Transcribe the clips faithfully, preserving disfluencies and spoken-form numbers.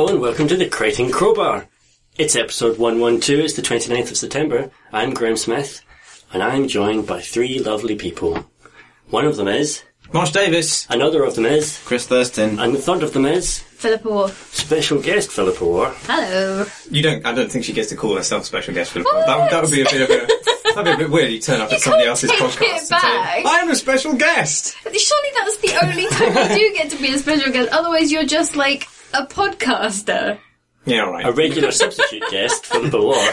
Hello and welcome to the Creating Crowbar. It's episode one twelve, it's the twenty-ninth of September. I'm Graham Smith, and I'm joined by three lovely people. One of them is... Marsh Davis. Another of them is... Chris Thurston. And the third of them is... Philippa War. Special guest Philippa War. Hello. You don't... I don't think she gets to call herself special guest Philippa War. That, that would be a bit of a... That'd be a bit weird. You turn up You at somebody can't else's take podcast it and say, back. I am a special guest. Surely that's the only time you do get to be a special guest. Otherwise you're just like a podcaster. Yeah, all right. A regular substitute guest, Philippa War.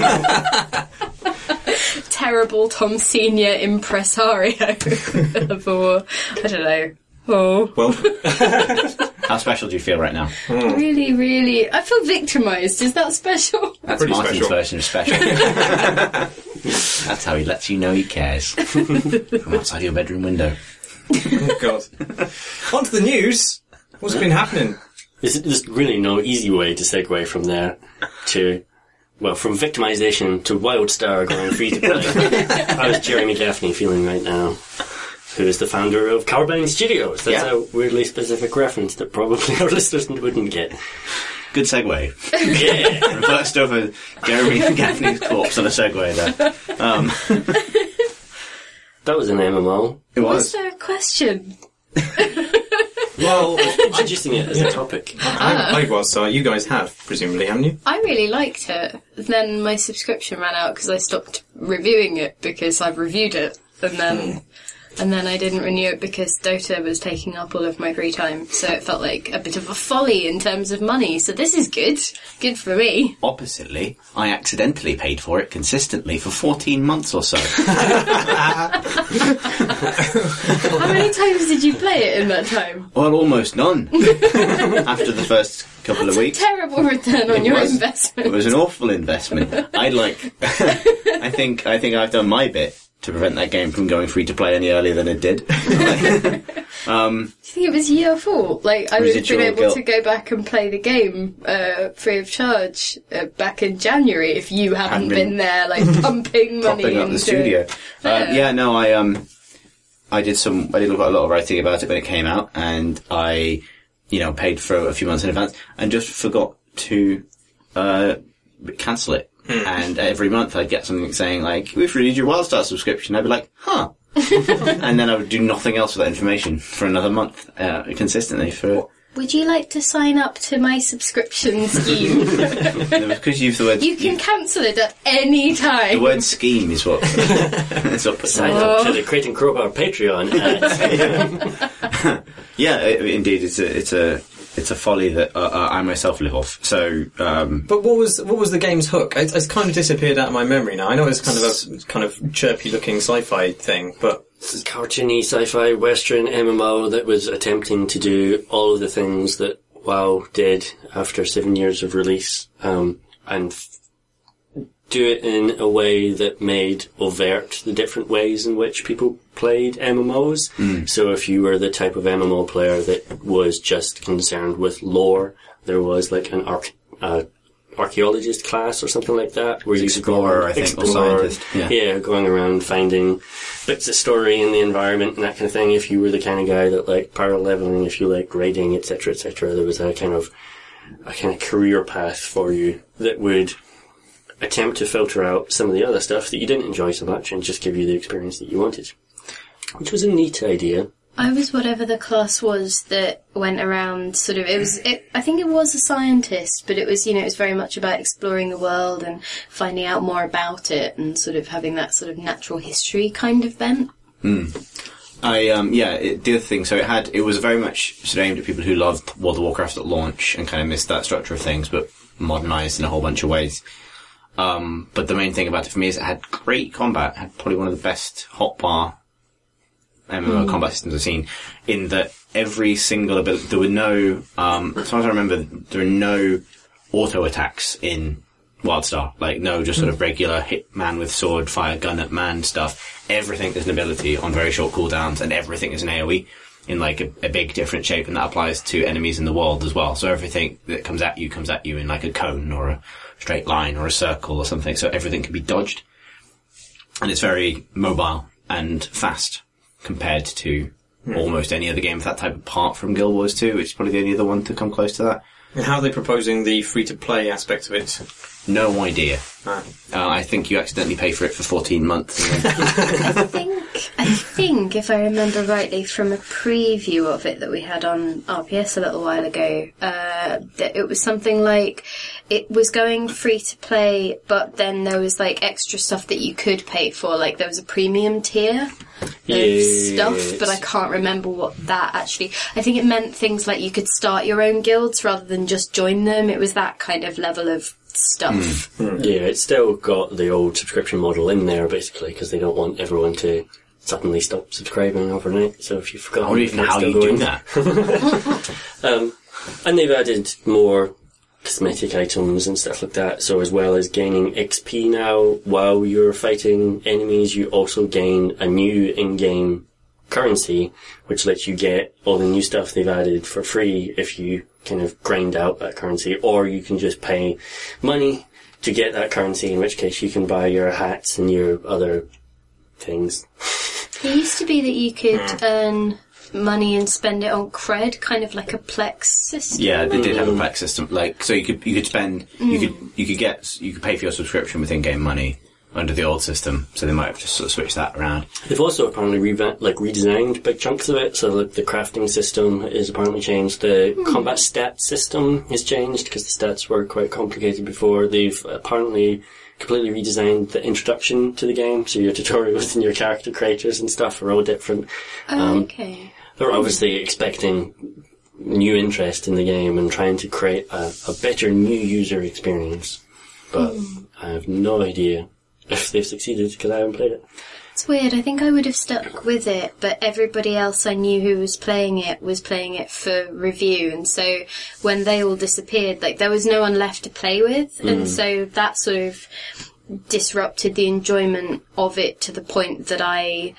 Terrible Tom Senior impresario. Philippa War. I don't know. Oh. Well, How special do you feel right now? Really, really... I feel victimised. Is that special? That's Pretty Martin's special. version of special. That's how he lets you know he cares. From outside your bedroom window. oh God. On to the news. What's been happening? There's, there's really no easy way to segue from there to... Well, from victimisation to Wildstar going free to play. How is Jeremy Gaffney feeling right now? Who is the founder of Carbine Studios. That's Yeah. a weirdly specific reference that probably our listeners wouldn't get. Good segue. Yeah. Reversed over Jeremy Gaffney's corpse on a segue there. Um, That was an M M O. it Was was. there a question? Well, Introducing it as a topic. I, I was, so you guys have, presumably, haven't you? I really liked it. Then my subscription ran out because I stopped reviewing it because I've reviewed it. And then... And then I didn't renew it because Dota was taking up all of my free time. So it felt like a bit of a folly in terms of money. So this is good. Good for me. Oppositely, I accidentally paid for it consistently for fourteen months or so. How many times did you play it in that time? Well, almost none. After the first couple That's of a weeks. terrible return on It your was. investment. It was an awful investment. I'd like... I think I think I've done my bit to prevent that game from going free to play any earlier than it did. um, Do you think it was your fault? Like, I would have been Residual able guilt. to go back and play the game uh, free of charge uh, back in January if you hadn't Hadn't been, been there, like, pumping money propping up into the studio. it. Uh, yeah, no, I um, I did some. I did quite a lot of writing about it when it came out, and I, you know, paid for a few months in advance, and just forgot to uh, cancel it. And every month I'd get something saying like, "We've renewed your Wildstar subscription." I'd be like, "Huh," and then I would do nothing else with that information for another month uh, consistently for. Would you like to sign up to my subscription scheme? Because you use the word. You can cancel it at any time. The word scheme is what. It's what Sign up to the Creating Crowbar Patreon. At, yeah, it, indeed, it's a it's a it's a folly that uh, uh, I myself live off. So, um, But what was what was the game's hook? It, it's kind of disappeared out of my memory now. I know it's kind of a kind of chirpy-looking sci-fi thing, but cartoony sci-fi western M M O that was attempting to do all of the things that WoW did after seven years of release, um, and f- do it in a way that made overt the different ways in which people played M M Os. Mm. So if you were the type of M M O player that was just concerned with lore, there was like an arch- uh, archaeologist class or something like that, where you could go Explorer, around, I think, or explore, scientist, yeah. yeah, going around finding bits of story in the environment and that kind of thing. If you were the kind of guy that liked power leveling, if you liked raiding, et cetera, et cetera, there was a kind of a kind of career path for you that would attempt to filter out some of the other stuff that you didn't enjoy so much and just give you the experience that you wanted, which was a neat idea. I was whatever the class was that went around sort of, it was, it, I think it was a scientist, but it was, you know, it was very much about exploring the world and finding out more about it and sort of having that sort of natural history kind of bent. Mm. I, um, yeah, it, the other thing, so it had, it was very much sort of aimed at people who loved World of Warcraft at launch and kind of missed that structure of things, but modernised in a whole bunch of ways. Um, but the main thing about it for me is it had great combat, it had probably one of the best hotbar M M O mm. combat systems I've seen, in that every single ability, there were no, um, as far as I remember, there are no auto attacks in Wildstar. Like, no just sort of regular hit man with sword, fire gun at man stuff. Everything is an ability on very short cooldowns, and everything is an AoE in like a, a big different shape, and that applies to enemies in the world as well. So everything that comes at you comes at you in like a cone or a straight line or a circle or something, so everything can be dodged. And it's very mobile and fast compared to mm. almost any other game of that type apart from Guild Wars two, which is probably the only other one to come close to that. And how are they proposing the free-to-play aspect of it? No idea. Ah. Uh, I think you accidentally pay for it for fourteen months. I think, I think, if I remember rightly, from a preview of it that we had on R P S a little while ago, uh, that it was something like it was going free to play, but then there was like extra stuff that you could pay for. Like there was a premium tier of Yes. stuff, but I can't remember what that actually. I think it meant things like you could start your own guilds rather than just join them. It was that kind of level of stuff. Yeah, it's still got the old subscription model in there, basically, because they don't want everyone to suddenly stop subscribing overnight. So if you forgot, I wonder even how you do that. Um, and they've added more cosmetic items and stuff like that. So as well as gaining X P now, while you're fighting enemies, you also gain a new in-game currency, which lets you get all the new stuff they've added for free if you kind of grind out that currency, or you can just pay money to get that currency, in which case you can buy your hats and your other things. It used to be that you could earn money and spend it on cred, kind of like a Plex system. Yeah, they did have a pack system. Like, so you could you could spend you could you could get you could pay for your subscription with in-game money under the old system. So they might have just sort of switched that around. They've also apparently revamped, like redesigned big chunks of it. So like the crafting system is apparently changed. The combat stat system has changed because the stats were quite complicated before. They've apparently completely redesigned the introduction to the game. So your tutorials and your character creators and stuff are all different. Oh, okay. They're obviously expecting new interest in the game and trying to create a, a better new user experience. But I have no idea if they've succeeded because I haven't played it. It's weird. I think I would have stuck with it, but everybody else I knew who was playing it was playing it for review, and so when they all disappeared, like there was no one left to play with, mm. and so that sort of disrupted the enjoyment of it to the point that I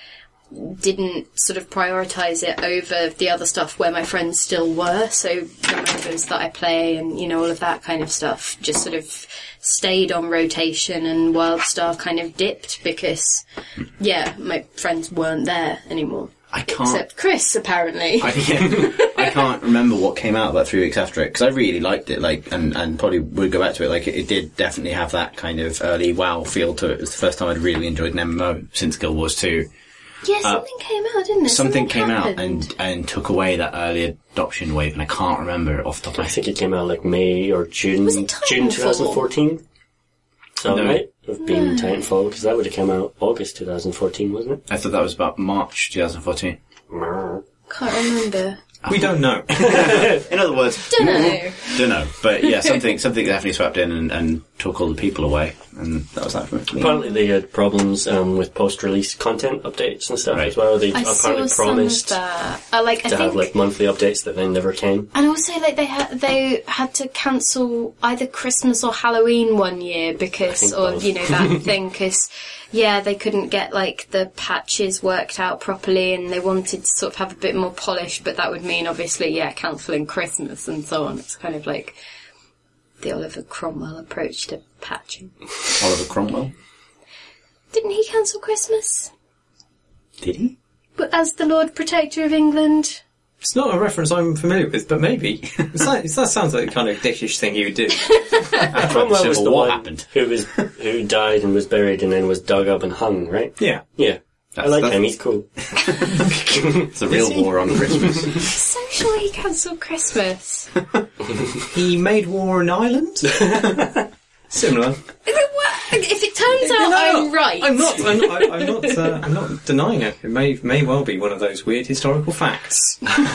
didn't sort of prioritise it over the other stuff where my friends still were. So the MOBAs that I play and, you know, all of that kind of stuff just sort of stayed on rotation, and WildStar kind of dipped because, yeah, my friends weren't there anymore. I can't... Except Chris, apparently. I, yeah, I can't remember what came out about three weeks after it, because I really liked it, like, and, and probably would go back to it. Like, it, it did definitely have that kind of early WoW feel to it. It was the first time I'd really enjoyed an M M O since Guild Wars two. Yeah, something uh, came out, didn't it? Something, something came happened. out and, and took away that early adoption wave, and I can't remember off the top of my I head. think it came out like May or June, Was it June Titanfall? twenty fourteen. So No. it might have been Titanfall, because that would have come out August twenty fourteen, wasn't it? I thought that was about March twenty fourteen. Can't remember. We don't know. In other words, Don't know. don't know. But yeah, something something definitely swept in and, and took all the people away, and that was that for me. Apparently they had problems um, with post-release content updates and stuff Right. as well. They I saw apparently some promised of that. Uh, like, I to think, have like monthly updates that then never came. and also like they had they had to cancel either Christmas or Halloween one year because, think or both. you know that thing because. Yeah, they couldn't get, like, the patches worked out properly, and they wanted to sort of have a bit more polish, but that would mean, obviously, yeah, cancelling Christmas and so on. It's kind of like the Oliver Cromwell approach to patching. Oliver Cromwell. Didn't he cancel Christmas? Did he? But as the Lord Protector of England? It's not a reference I'm familiar with, but maybe. It's like, that sounds like the kind of dickish thing he would do. After Cromwell the was Civil the War one happened. who was who died and was buried and then was dug up and hung, right? Yeah. Yeah. I That's- like that's- him, he's cool. It's a real war on Christmas. So sure he cancelled Christmas. He made war in Ireland? Similar. If it turns out No, no, I'm right... I'm not. I'm not. I'm not, uh, I'm not denying it. It may may well be one of those weird historical facts.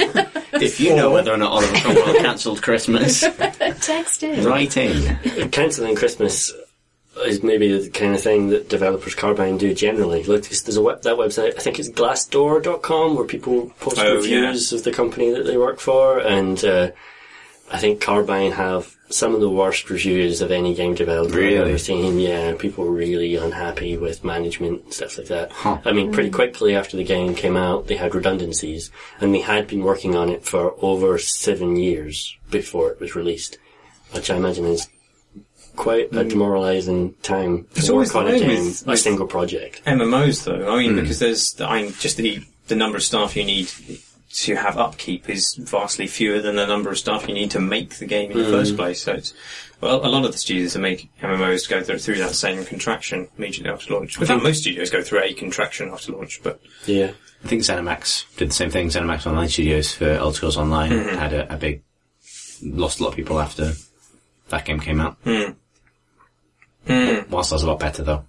If you know whether or not Oliver Cromwell cancelled Christmas, Text in. write in. Cancelling Christmas is maybe the kind of thing that developers Carbine do generally. Look, there's there's a web, that website, I think it's glassdoor dot com, where people post Oh, reviews of the company that they work for, and uh, I think Carbine have some of the worst reviews of any game developer Really? I've ever seen. Yeah, people were really unhappy with management and stuff like that. Huh. I mean, pretty quickly after the game came out, they had redundancies, and they had been working on it for over seven years before it was released, which I imagine is quite a demoralising time It's to always work on the a way game, with- a with- single project. M M Os, though. I mean, because there's, I mean, just the the number of staff you need to have upkeep is vastly fewer than the number of stuff you need to make the game in the first place. So it's, well, a lot of the studios that make M M Os go through, through that same contraction immediately after launch. I think most studios go through a contraction after launch, but yeah. I think ZeniMax did the same thing. ZeniMax Online Studios for Elder Scrolls Online mm-hmm. had a, a big, lost a lot of people after that game came out. Mm. Mm. Whilst I was a lot better though.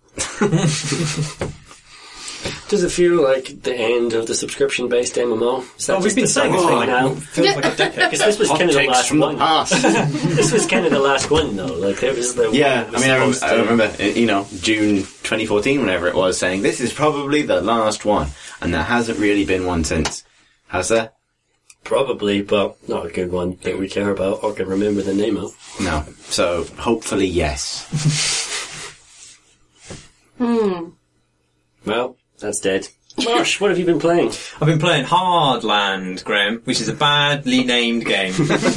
Does it feel like the end of the subscription-based M M O? Oh, we've been saying this oh, for like, now. feels like a decade. Because this was kind of the last from one. The past. This was kind of the last one, though. Like there was the yeah. one I mean, I remember, to... I remember, you know, June twenty fourteen, whenever it was, saying this is probably the last one, and there hasn't really been one since, has there? Probably, but not a good one that we care about or can remember the name of. No. So hopefully, yes. Hmm. Well, that's dead. Marsh, what have you been playing? I've been playing Hardland, Graham, which is a badly named game.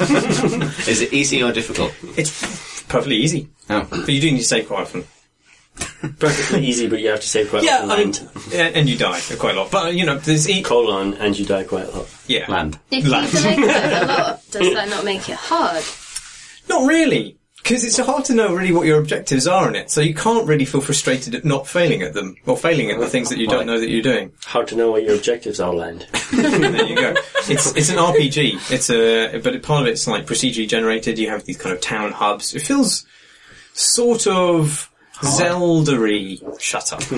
Is it easy or difficult? It's perfectly easy. Oh. But you do need to save quite often. Perfectly easy, but you have to save quite yeah, a lot. I mean, yeah, and you die quite a lot. But, you know, there's... E- colon, and you die quite a lot. Yeah. Land. If you Land. delay it a lot, does that not make it hard? Not really. Because it's hard to know really what your objectives are in it, so you can't really feel frustrated at not failing at them, or failing at the things that you don't know that you're doing. Hard to know what your objectives are, Land. There you go. It's it's an R P G. It's a but part of it's like procedurally generated. You have these kind of town hubs. It feels sort of Zelda-y. Shut up.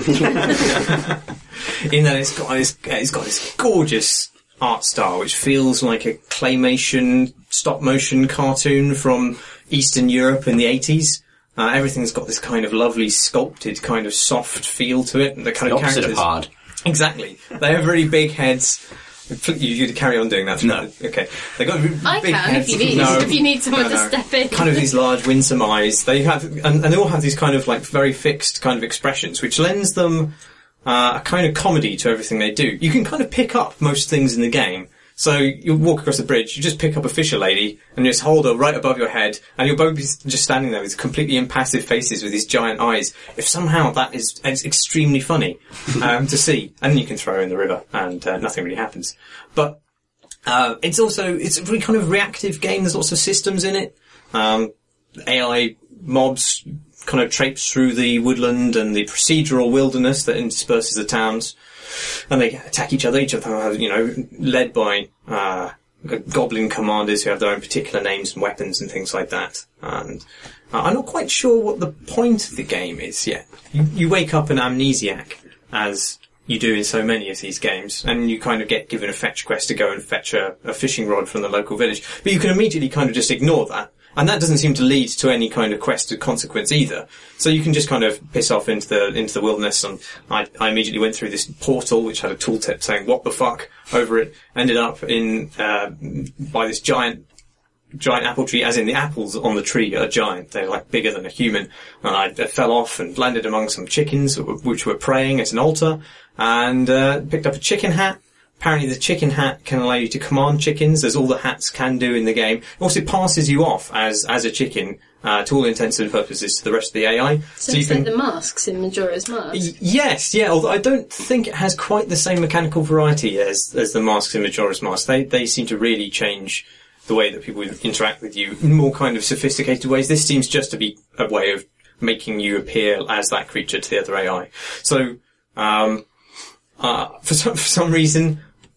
In that it's got this it's got this gorgeous art style, which feels like a claymation stop motion cartoon from Eastern Europe in the eighties. Uh, everything's got this kind of lovely sculpted kind of soft feel to it. And the kind The of opposite characters. of hard. Exactly. They have really big heads. You, you carry on doing that. No. Okay. They got big I can heads. if you need. No. If you need someone No, to no. step in. Kind of these large winsome eyes. They have, and, and they all have these kind of like very fixed kind of expressions, which lends them uh, a kind of comedy to everything they do. You can kind of pick up most things in the game. So you walk across the bridge, you just pick up a fisher lady, and you just hold her right above your head, and you'll both be just standing there with completely impassive faces with these giant eyes. If somehow that is it's extremely funny um, to see, and then you can throw her in the river, and uh, nothing really happens. But uh, it's also it's a really kind of reactive game. There's lots of systems in it. Um, A I mobs kind of traipse through the woodland and the procedural wilderness that intersperses the towns. And they attack each other. Each of them are, you know, led by uh, goblin commanders who have their own particular names and weapons and things like that. And uh, I'm not quite sure what the point of the game is yet. You, you wake up an amnesiac, as you do in so many of these games, and you kind of get given a fetch quest to go and fetch a, a fishing rod from the local village. But you can immediately kind of just ignore that. And that doesn't seem to lead to any kind of quest or consequence either. So you can just kind of piss off into the into the wilderness. And I, I immediately went through this portal, which had a tooltip saying "What the fuck" over it. Ended up in uh, by this giant giant apple tree, as in the apples on the tree are giant. They're like bigger than a human. And I, I fell off and landed among some chickens which were praying at an altar, and uh, picked up a chicken hat. Apparently the chicken hat can allow you to command chickens, as all the hats can do in the game. It also passes you off as as a chicken, uh, to all intents and purposes, to the rest of the A I. So, so you it's can, like the masks in Majora's Mask. Y- yes, yeah, although I don't think it has quite the same mechanical variety as as the masks in Majora's Mask. They they seem to really change the way that people interact with you in more kind of sophisticated ways. This seems just to be a way of making you appear as that creature to the other A I. So, um, uh, for some, for some reason,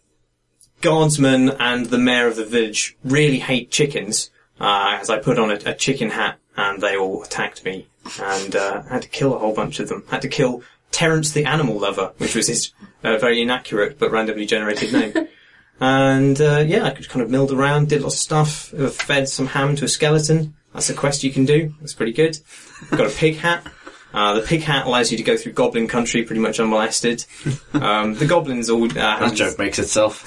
guardsmen and the mayor of the village really hate chickens, uh, as I put on a, a chicken hat and they all attacked me, and uh, had to kill a whole bunch of them. Had to kill Terence the Animal Lover, which was his uh, very inaccurate but randomly generated name. And uh, yeah, I could kind of milled around, did lots of stuff, uh, fed some ham to a skeleton. That's a quest you can do. That's pretty good. Got a pig hat. Uh, the pig hat allows you to go through goblin country pretty much unmolested. Um, the goblins all... Uh, That joke makes itself.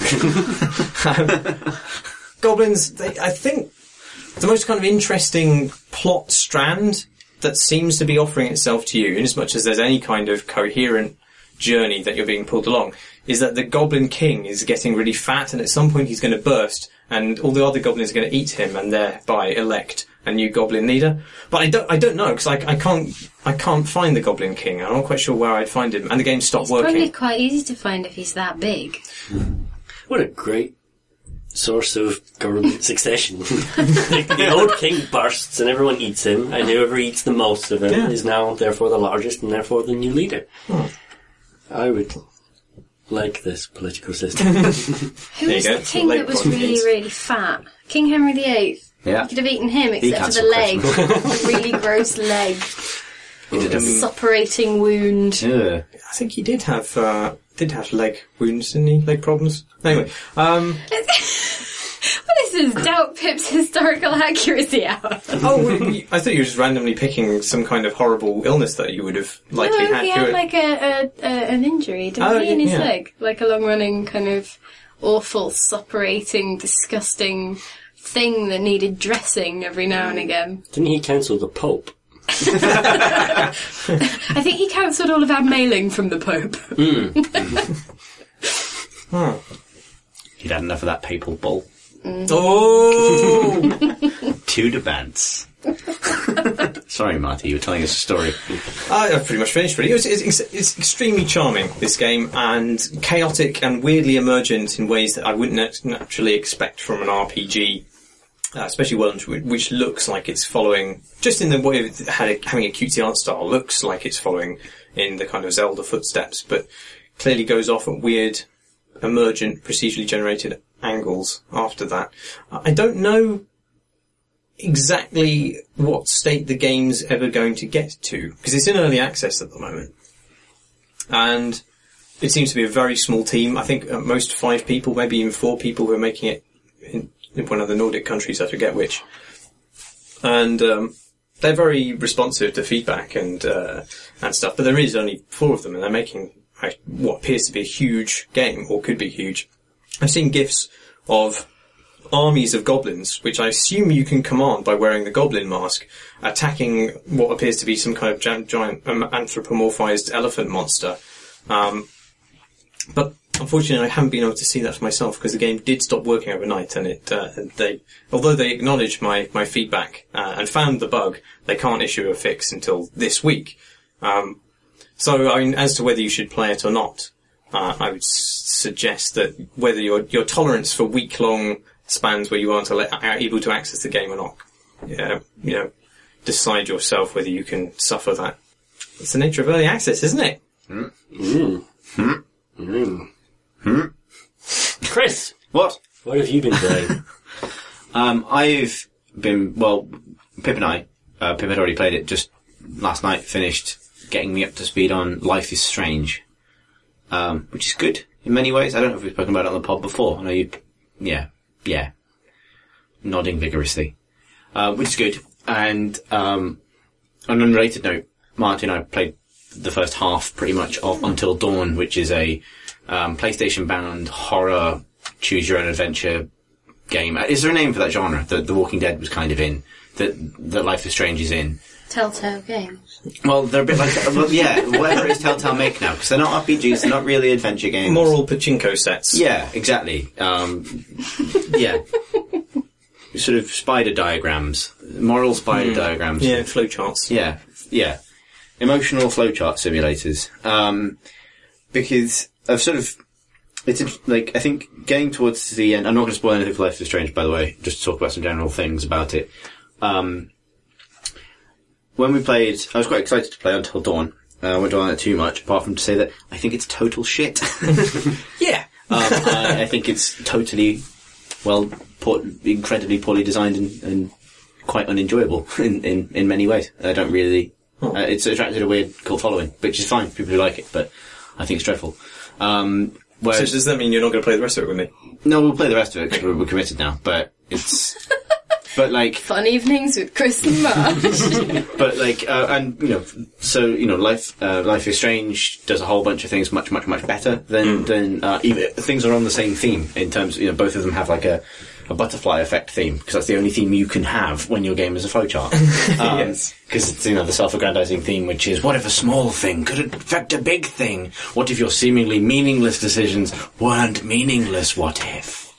goblins, they, I think, the most kind of interesting plot strand that seems to be offering itself to you, in as much as there's any kind of coherent journey that you're being pulled along, is that the Goblin King is getting really fat, and at some point he's going to burst, and all the other goblins are going to eat him, and thereby elect a new goblin leader. But I don't, I don't know, because I, I can't, I can't find the Goblin King. I'm not quite sure where I'd find him, and the game stopped It's working. probably quite easy to find if he's that big. What a great source of government succession. the, the old king bursts and everyone eats him, and whoever eats the most of him Yeah. is now therefore the largest and therefore the new leader. Oh. I would like this political system. Who There was you go. the king Labour that was Party really, means. really fat? King Henry the Eighth. Yeah. You could have eaten him He except for cancelled the leg. Christmas. The really gross leg. He did The a- suppurating wound. Yeah. I think he did have uh, did have leg wounds, didn't he? Leg problems. Anyway, um, What is this? Doubt Pip's historical accuracy hour. oh, well, you- I thought you were just randomly picking some kind of horrible illness that you would have likely no, had. he to had it. like a, a, a an injury, didn't Oh, he, in his yeah. leg? Like a long-running kind of awful, suppurating, disgusting thing that needed dressing every now and again. Didn't he cancel the Pope? I think he cancelled all of our mailing from the Pope. Oh. He'd had enough of that papal bull. Oh! To the bands. Sorry, Marty, you were telling us a story. I- I've pretty much finished, really. It's, it's, it's extremely charming, this game, and chaotic and weirdly emergent in ways that I wouldn't nat- naturally expect from an R P G, uh, especially one which looks like it's following, just in the way of it had a, having a cutesy art style, looks like it's following in the kind of Zelda footsteps, but clearly goes off at weird, emergent, procedurally generated angles after that. I don't know exactly what state the game's ever going to get to, because it's in early access at the moment. And it seems to be a very small team. I think at most five people, maybe even four people who are making it in, in one of the Nordic countries, I forget which. And um, they're very responsive to feedback and uh, and stuff, but there is only four of them, and they're making uh, what appears to be a huge game, or could be huge. I've seen GIFs of armies of goblins, which I assume you can command by wearing the goblin mask, attacking what appears to be some kind of giant, giant um, anthropomorphized elephant monster. Um, but unfortunately, I haven't been able to see that for myself because the game did stop working overnight, and it uh, they although they acknowledged my my feedback uh, and found the bug, they can't issue a fix until this week. Um, so, I mean, as to whether you should play it or not, uh, I would s- suggest that whether your your tolerance for week long spans where you aren't ele- are able to access the game or not, yeah, you know, decide yourself whether you can suffer that. It's the nature of early access, isn't it? Mm. Mm. Mm. Chris, What? what have you been playing? Um, I've been, well, Pip and I, uh, Pip had already played it just last night, finished getting me up to speed on Life is Strange, um, which is good in many ways. I don't know if we've spoken about it on the pod before. I know you, yeah, yeah, nodding vigorously, uh, which is good. And, um, on an unrelated note, Martin and I played the first half pretty much of Until Dawn, which is a, um, PlayStation-bound horror, choose-your-own-adventure game. Is there a name for that genre that The Walking Dead was kind of in, that that Life is Strange is in? Telltale Games. Well, they're a bit like, well, yeah, whatever it is Telltale make now, because they're not R P Gs, they're not really adventure games. Moral pachinko sets. Yeah, exactly. Um, yeah. Sort of spider diagrams. Moral spider diagrams. Yeah, flowcharts. Yeah, yeah. Emotional flowchart simulators. Um, because I've sort of, it's int- like, I think getting towards the end, I'm not going to spoil anything for Life is Strange, by the way, just to talk about some general things about it. Um, when we played, I was quite excited to play Until Dawn. Uh, I won't dwell on it too much, apart from to say that I think it's total shit. Yeah. um, I, I think it's totally, well, poor, incredibly poorly designed and, and quite unenjoyable in, in, in many ways. I don't really, Oh. uh, it's attracted a weird cult following, which is fine, people who like it, but I think it's dreadful. Um, So whereas, does that mean you're not going to play the rest of it with me? no, we'll play the rest of it because we're, we're committed now, but it's, but like, Fun evenings with Chris and Marge. but like, uh, and you know, so you know, life, uh, Life is Strange does a whole bunch of things much, much, much better than than uh, even things are on the same theme in terms. You know, both of them have like a, a butterfly effect theme because that's the only theme you can have when your game is a flowchart. Um, Yes. Because it's you know the self-aggrandizing theme, which is what if a small thing could affect a big thing? What if your seemingly meaningless decisions weren't meaningless? What if?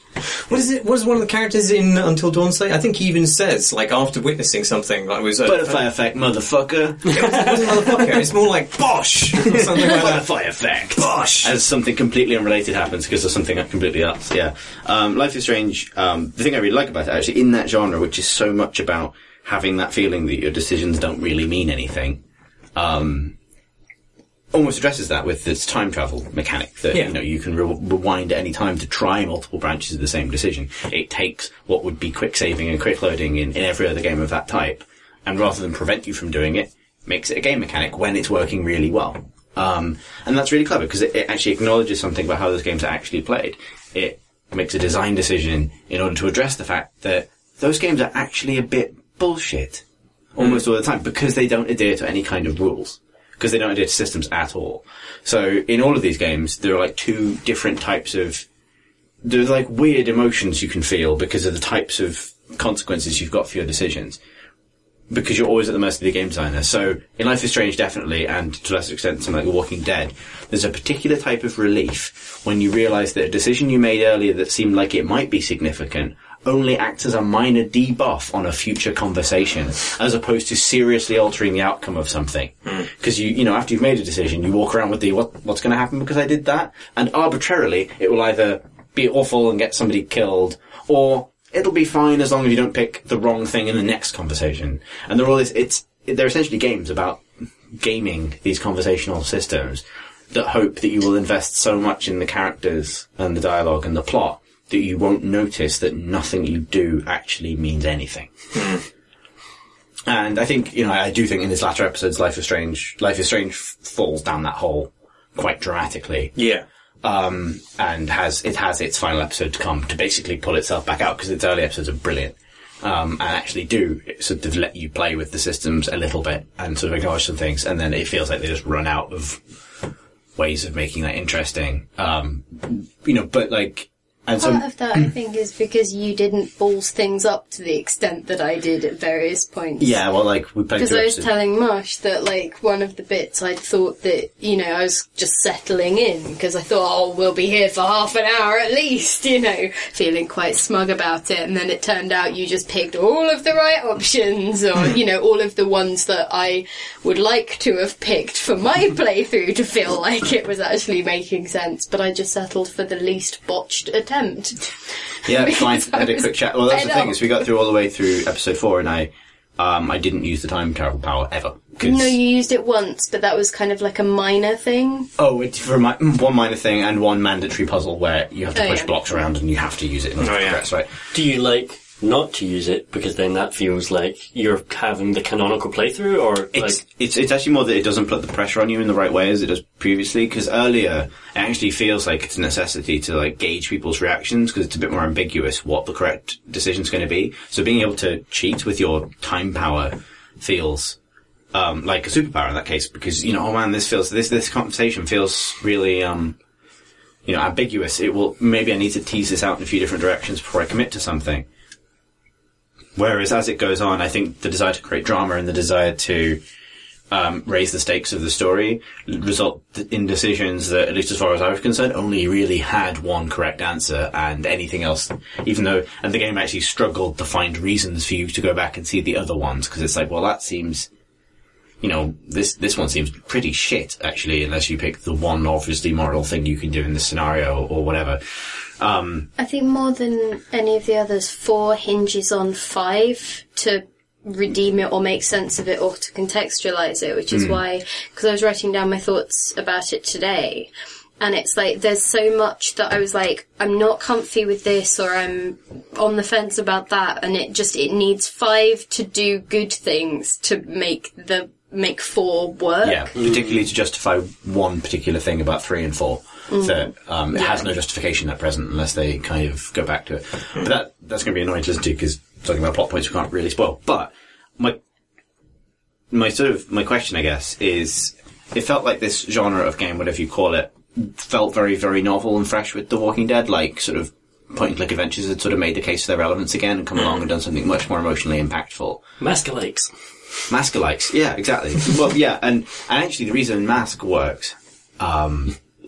What is it? What does one of the characters in Until Dawn say? I think he even says, like, after witnessing something, like, it was a Butterfly effect, motherfucker. It wasn't motherfucker. It's more like Bosh or something like that. Butterfly effect. Bosh. As something completely unrelated happens because of something completely else. Yeah. Um, Life is Strange. Um, the thing I really like about it, actually, in that genre, which is so much about having that feeling that your decisions don't really mean anything, um, almost addresses that with its time travel mechanic that, yeah. you know, you can re- rewind at any time to try multiple branches of the same decision. It takes what would be quick saving and quick loading in, in every other game of that type, and rather than prevent you from doing it, makes it a game mechanic when it's working really well. Um, and that's really clever because it, it actually acknowledges something about how those games are actually played. It makes a design decision in order to address the fact that those games are actually a bit bullshit almost mm. all the time because they don't adhere to any kind of rules. Because they don't adhere to systems at all. So, in all of these games, there are like two different types of... There's like weird emotions you can feel because of the types of consequences you've got for your decisions. Because you're always at the mercy of the game designer. So, in Life is Strange, definitely, and to a lesser extent, something like The Walking Dead, there's a particular type of relief when you realise that a decision you made earlier that seemed like it might be significant only acts as a minor debuff on a future conversation, as opposed to seriously altering the outcome of something. Because mm. you, you know, after you've made a decision, you walk around with the, what, what's going to happen because I did that? And arbitrarily, it will either be awful and get somebody killed, or it'll be fine as long as you don't pick the wrong thing in the next conversation. And they're all this, it's, they're essentially games about gaming these conversational systems that hope that you will invest so much in the characters and the dialogue and the plot that you won't notice that nothing you do actually means anything. Mm. And I think, you know, I do think in this latter episodes, Life is Strange, Life is Strange falls down that hole quite dramatically. Yeah. Um, and has, it has its final episode to come to basically pull itself back out because its early episodes are brilliant. Um, and actually do sort of let you play with the systems a little bit and sort of acknowledge some things. And then it feels like they just run out of ways of making that interesting. Um, you know, but like, And Part so, of that, I think, is because you didn't balls things up to the extent that I did at various points. yeah, well, like, we played Because through I was episode- telling Mush that, like, one of the bits I'd thought that, you know, I was just settling in, because I thought, oh, we'll be here for half an hour at least, you know, feeling quite smug about it, and then it turned out you just picked all of the right options, or, you know, all of the ones that I would like to have picked for my playthrough to feel like it was actually making sense, but I just settled for the least botched attempt. Yeah, fine. I had a was quick chat. Well, that's the fed thing, up. is we got through all the way through episode four, and I, um, I didn't use the time travel power ever. 'cause- No, you used it once, but that was kind of like a minor thing. Oh, it's for my, one minor thing and one mandatory puzzle where you have to Oh, push yeah. blocks around and you have to use it in order Oh, to yeah. progress, right? Do you like not to use it because then that feels like you're having the canonical playthrough, or It's, like it's, it's actually more that it doesn't put the pressure on you in the right way as it does previously, because earlier it actually feels like it's a necessity to like gauge people's reactions because it's a bit more ambiguous what the correct decision's going to be. So being able to cheat with your time power feels um, like a superpower in that case, because, you know, oh man, this feels, this, this conversation feels really, um, you know, ambiguous. It will, maybe I need to tease this out in a few different directions before I commit to something. Whereas as it goes on, I think the desire to create drama and the desire to um, raise the stakes of the story result in decisions that, at least as far as I was concerned, only really had one correct answer, and anything else, even though, and the game actually struggled to find reasons for you to go back and see the other ones, because it's like, well, that seems, you know, this this one seems pretty shit, actually, unless you pick the one obviously moral thing you can do in this scenario, or whatever. Um, I think more than any of the others, four hinges on five to redeem it or make sense of it or to contextualise it, which is Mm. why, because I was writing down my thoughts about it today, and it's like, there's so much that I was like, I'm not comfy with this, or I'm on the fence about that, and it just, it needs five to do good things to make the, make four work. Yeah, particularly to justify one particular thing about three and four. Mm. That um, it has no justification at present unless they kind of go back to it. But that that's going to be annoying to listen to because talking about plot points we can't really spoil. But my my sort of my question, I guess, is it felt like this genre of game, whatever you call it, felt very very novel and fresh with The Walking Dead, like sort of point and click adventures had sort of made the case for their relevance again and come along and done something much more emotionally impactful. Mask-alikes. Mask-alikes, yeah, exactly. Well, yeah, and, and actually the reason Mask works, um,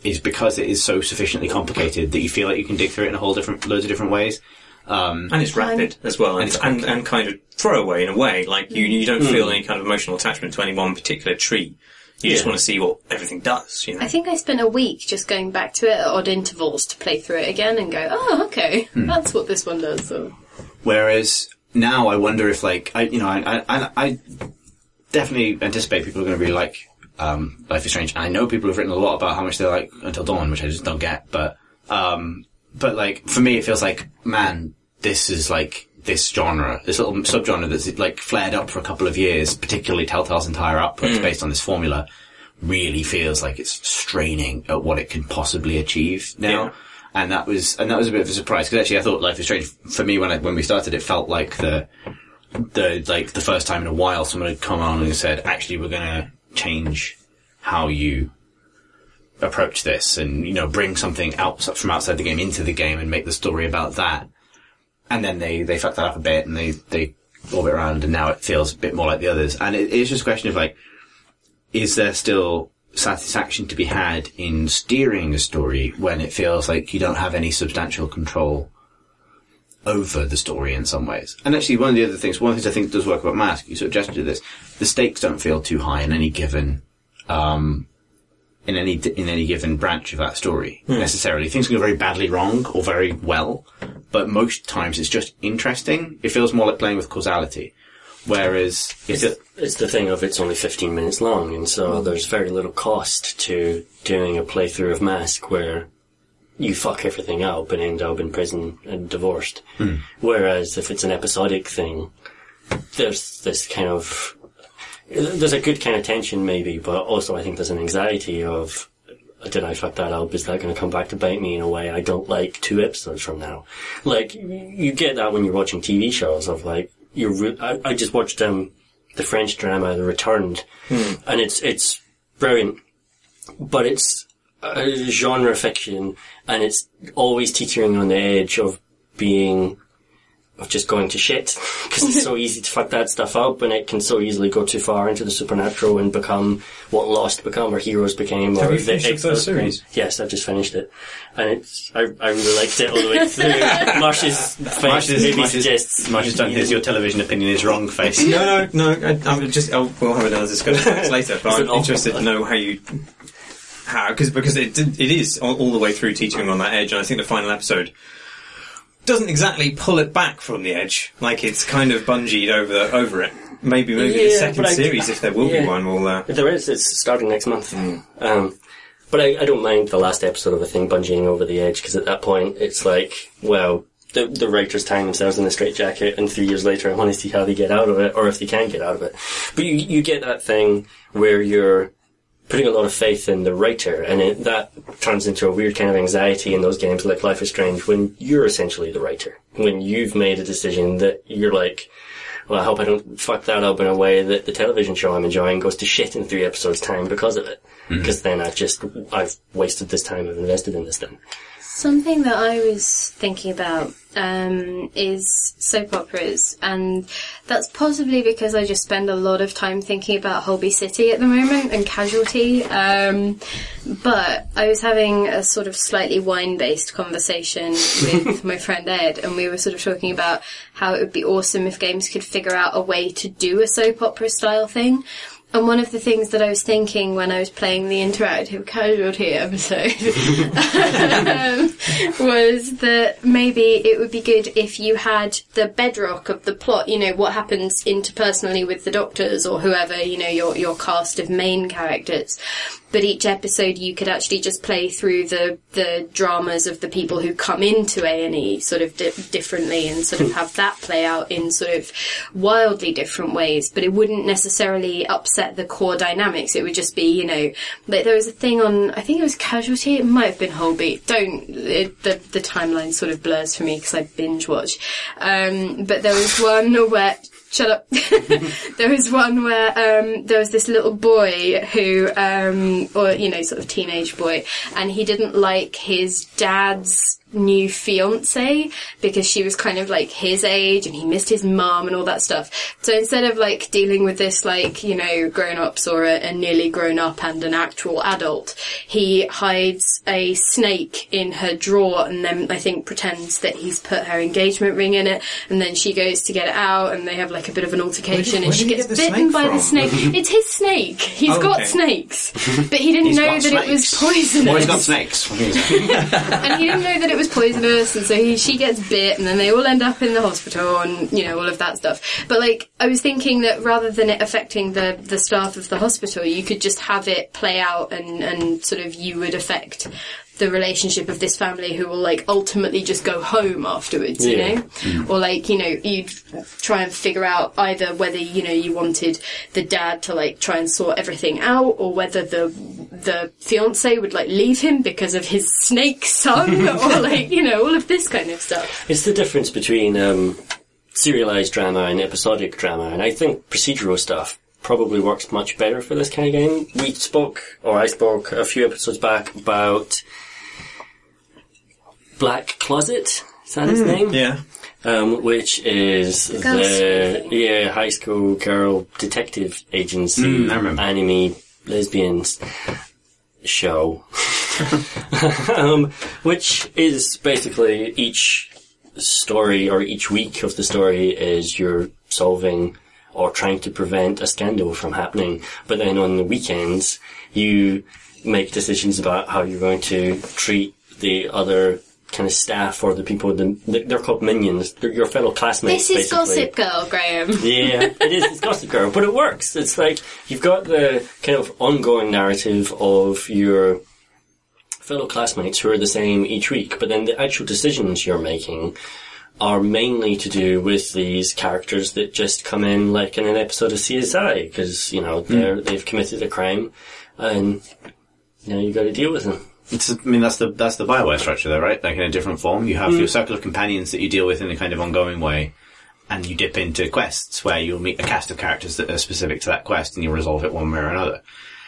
is because it is so sufficiently complicated that you feel like you can dig through it in a whole different, loads of different ways. Um, and it's rapid as well, and, and, and, and kind of throwaway in a way. Like, you, you don't feel mm. any kind of emotional attachment to any one particular tree. You yeah. just want to see what everything does, you know? I think I spent a week just going back to it at odd intervals to play through it again and go, oh, okay, hmm. that's what this one does. So. Whereas now I wonder if, like, I, you know, I, I, I definitely anticipate people are going to really like um, Life is Strange. And I know people have written a lot about how much they like Until Dawn, which I just don't get. But, um, but like, for me, it feels like, man, this is like this genre, this little subgenre that's like flared up for a couple of years, particularly Telltale's entire output mm. based on this formula, really feels like it's straining at what it can possibly achieve now. Yeah. And that was, and that was a bit of a surprise, because actually I thought Life is Strange, for me, when I, when we started, it felt like the, the, like, the first time in a while someone had come on and said, actually, we're gonna change how you approach this and, you know, bring something out from outside the game into the game and make the story about that. And then they, they fucked that up a bit and they, they orbit around and now it feels a bit more like the others. And it, it's just a question of like, is there still satisfaction to be had in steering a story when it feels like you don't have any substantial control over the story in some ways? And actually one of the other things, one of the things I think does work about Mask, you sort of gestured to this, the stakes don't feel too high in any given, um, in any, in any given branch of that story, mm. necessarily. Things can go very badly wrong or very well, but most times it's just interesting. It feels more like playing with causality. Whereas, it's, it's, a, it's the thing of it's only fifteen minutes long, and so mm. there's very little cost to doing a playthrough of Mask where you fuck everything up and end up in prison and divorced. Mm. Whereas if it's an episodic thing, there's this kind of, there's a good kind of tension maybe, but also I think there's an anxiety of, did I fuck that up? Is that going to come back to bite me in a way I don't like two episodes from now? Like, you get that when you're watching T V shows of like, you're, I, I just watched, um, the French drama, The Returned, mm. and it's, it's brilliant, but it's a genre fiction, and it's always teetering on the edge of being, of just going to shit, because it's so easy to fuck that stuff up, and it can so easily go too far into the supernatural and become what Lost become, or Heroes became, or Have you finished the first series? Yes, I've just finished it, and it's I, I really liked it all the way through. Marsh's face Marsh's, maybe Marsh's, suggests Marsh's done his, your television opinion is wrong face. No, no, no. I, I'm just. I'll, we'll have another discussion later, but I'm interested to know how you. How, because because it it is all, all the way through teetering on that edge, and I think the final episode doesn't exactly pull it back from the edge, like it's kind of bungeed over over it. Maybe maybe yeah, the second I, series, if there will yeah. be one, will. Uh, if there is, it's starting next month. Mm. Um, but I, I don't mind the last episode of a thing bungeeing over the edge, because at that point it's like, well, the the writers tying themselves in a straitjacket, and three years later I want to see how they get out of it, or if they can get out of it. But you you get that thing where you're putting a lot of faith in the writer, and it, that turns into a weird kind of anxiety in those games like Life is Strange when you're essentially the writer. When you've made a decision that you're like, well, I hope I don't fuck that up in a way that the television show I'm enjoying goes to shit in three episodes' time because of it. Because mm-hmm. then I've just, I've wasted this time I've invested in this thing. Something that I was thinking about um, is soap operas, and that's possibly because I just spend a lot of time thinking about Holby City at the moment and Casualty. Um, but I was having a sort of slightly wine-based conversation with my friend Ed, and we were sort of talking about how it would be awesome if games could figure out a way to do a soap opera style thing. And one of the things that I was thinking when I was playing the interactive Casualty episode um, was that maybe it would be good if you had the bedrock of the plot, you know, what happens interpersonally with the doctors or whoever, you know, your your cast of main characters. But each episode you could actually just play through the, the dramas of the people who come into A and E sort of di- differently and sort of have that play out in sort of wildly different ways. But it wouldn't necessarily upset the core dynamics. It would just be, you know, like there was a thing on, I think it was Casualty, it might have been Holby. Don't, it, the, the timeline sort of blurs for me because I binge watch. Um, but there was one where, shut up. There was one where um, there was this little boy who, um, or, you know, sort of teenage boy, and he didn't like his dad's new fiance because she was kind of like his age and he missed his mum and all that stuff. So instead of like dealing with this like, you know, grown-ups or a, a nearly grown-up and an actual adult, he hides a snake in her drawer and then I think pretends that he's put her engagement ring in it, and then she goes to get it out and they have like a a bit of an altercation, did, and she gets bitten by from? the snake. It's his snake. He's Oh, got okay. snakes, but he didn't He's know got that it was snakes. poisonous. Well, he's got snakes. And he didn't know that it was poisonous, and so he, she gets bit, and then they all end up in the hospital, and you know all of that stuff. But like, I was thinking that rather than it affecting the the staff of the hospital, you could just have it play out, and and sort of you would affect the relationship of this family who will like ultimately just go home afterwards, you Yeah. know, mm. or like, you know, you'd try and figure out either whether, you know, you wanted the dad to like try and sort everything out, or whether the the fiance would like leave him because of his snake son, or like, you know, all of this kind of stuff. It's the difference between um, serialized drama and episodic drama, and I think procedural stuff probably works much better for this kind of game. We spoke, or I spoke a few episodes back about Black Closet, is that his Mm, name? Yeah. Um, which is The girl the yeah high school girl detective agency Mm, I remember. anime lesbians show, um, which is basically each story or each week of the story is you're solving or trying to prevent a scandal from happening, but then on the weekends you make decisions about how you're going to treat the other kind of staff or the people, the, they're called minions, they're your fellow classmates. This is basically. Gossip Girl, Graham. Yeah, it is, it's Gossip Girl, but it works. It's like, you've got the kind of ongoing narrative of your fellow classmates who are the same each week, but then the actual decisions you're making are mainly to do with these characters that just come in like in an episode of C S I, because, you know, they're, they've committed a crime, and, you know, you gotta deal with them. It's, I mean, that's the that's the BioWare structure, though, right? Like in a different form, you have Mm. your circle of companions that you deal with in a kind of ongoing way, and you dip into quests where you'll meet a cast of characters that are specific to that quest, and you resolve it one way or another.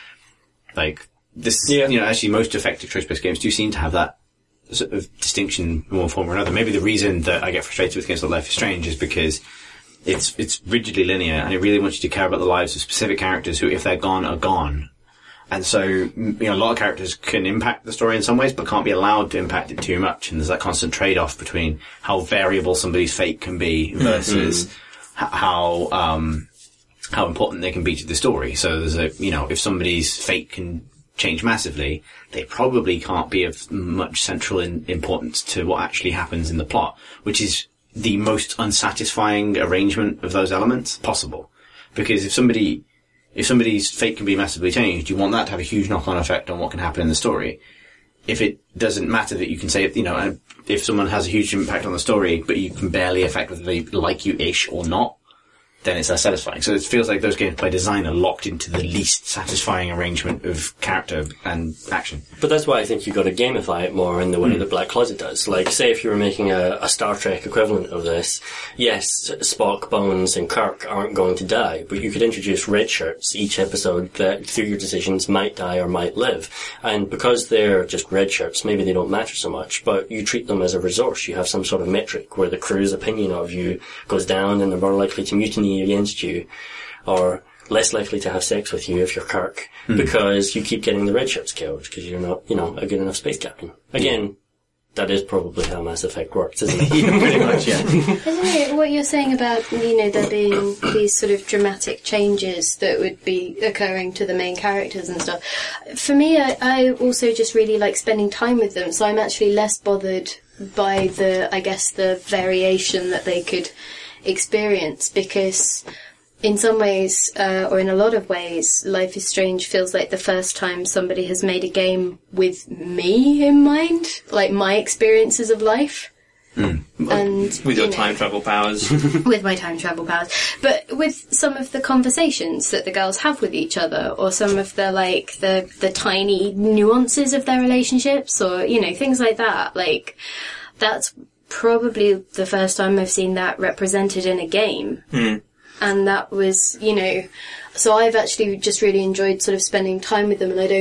Like this, Yeah. you know, actually, most effective choice-based games do seem to have that sort of distinction in one form or another. Maybe the reason that I get frustrated with games like Life is Strange is because it's it's rigidly linear, and it really wants you to care about the lives of specific characters who, if they're gone, are gone. And so, you know, a lot of characters can impact the story in some ways, but can't be allowed to impact it too much. And there's that constant trade-off between how variable somebody's fate can be versus mm-hmm. h- how um, how important they can be to the story. So there's a, you know, if somebody's fate can change massively, they probably can't be of much central in- importance to what actually happens in the plot, which is the most unsatisfying arrangement of those elements possible. Because if somebody... If somebody's fate can be massively changed, you want that to have a huge knock-on effect on what can happen in the story. If it doesn't matter that you can say, you know, if someone has a huge impact on the story, but you can barely affect whether they like you-ish or not, then it's less satisfying. So it feels like those games by design are locked into the least satisfying arrangement of character and action. But that's why I think you've got to gamify it more in the way mm. that Black Closet does. Like, say if you were making a, a Star Trek equivalent of this, yes, Spock, Bones, and Kirk aren't going to die, but you could introduce red shirts each episode that, through your decisions, might die or might live. And because they're just red shirts, maybe they don't matter so much, but you treat them as a resource. You have some sort of metric where the crew's opinion of you goes down and they're more likely to mutiny against you, or less likely to have sex with you if you're Kirk, mm. because you keep getting the red shirts killed because you're not, you know, a good enough space captain. Again, mm. that is probably how Mass Effect works, isn't it? Yeah, pretty much, yeah. Isn't it what you're saying about, you know, there being these sort of dramatic changes that would be occurring to the main characters and stuff? For me, I, I also just really like spending time with them, so I'm actually less bothered by the, I guess, the variation that they could experience, because in some ways, uh, or in a lot of ways, Life is Strange feels like the first time somebody has made a game with me in mind, like my experiences of life. Mm. With And your you know, time travel powers. with my time travel powers. But with some of the conversations that the girls have with each other, or some of the, like, the, the tiny nuances of their relationships, or, you know, things like that, like, that's probably the first time I've seen that represented in a game. Mm. And that was, you know, so I've actually just really enjoyed sort of spending time with them, and I don't,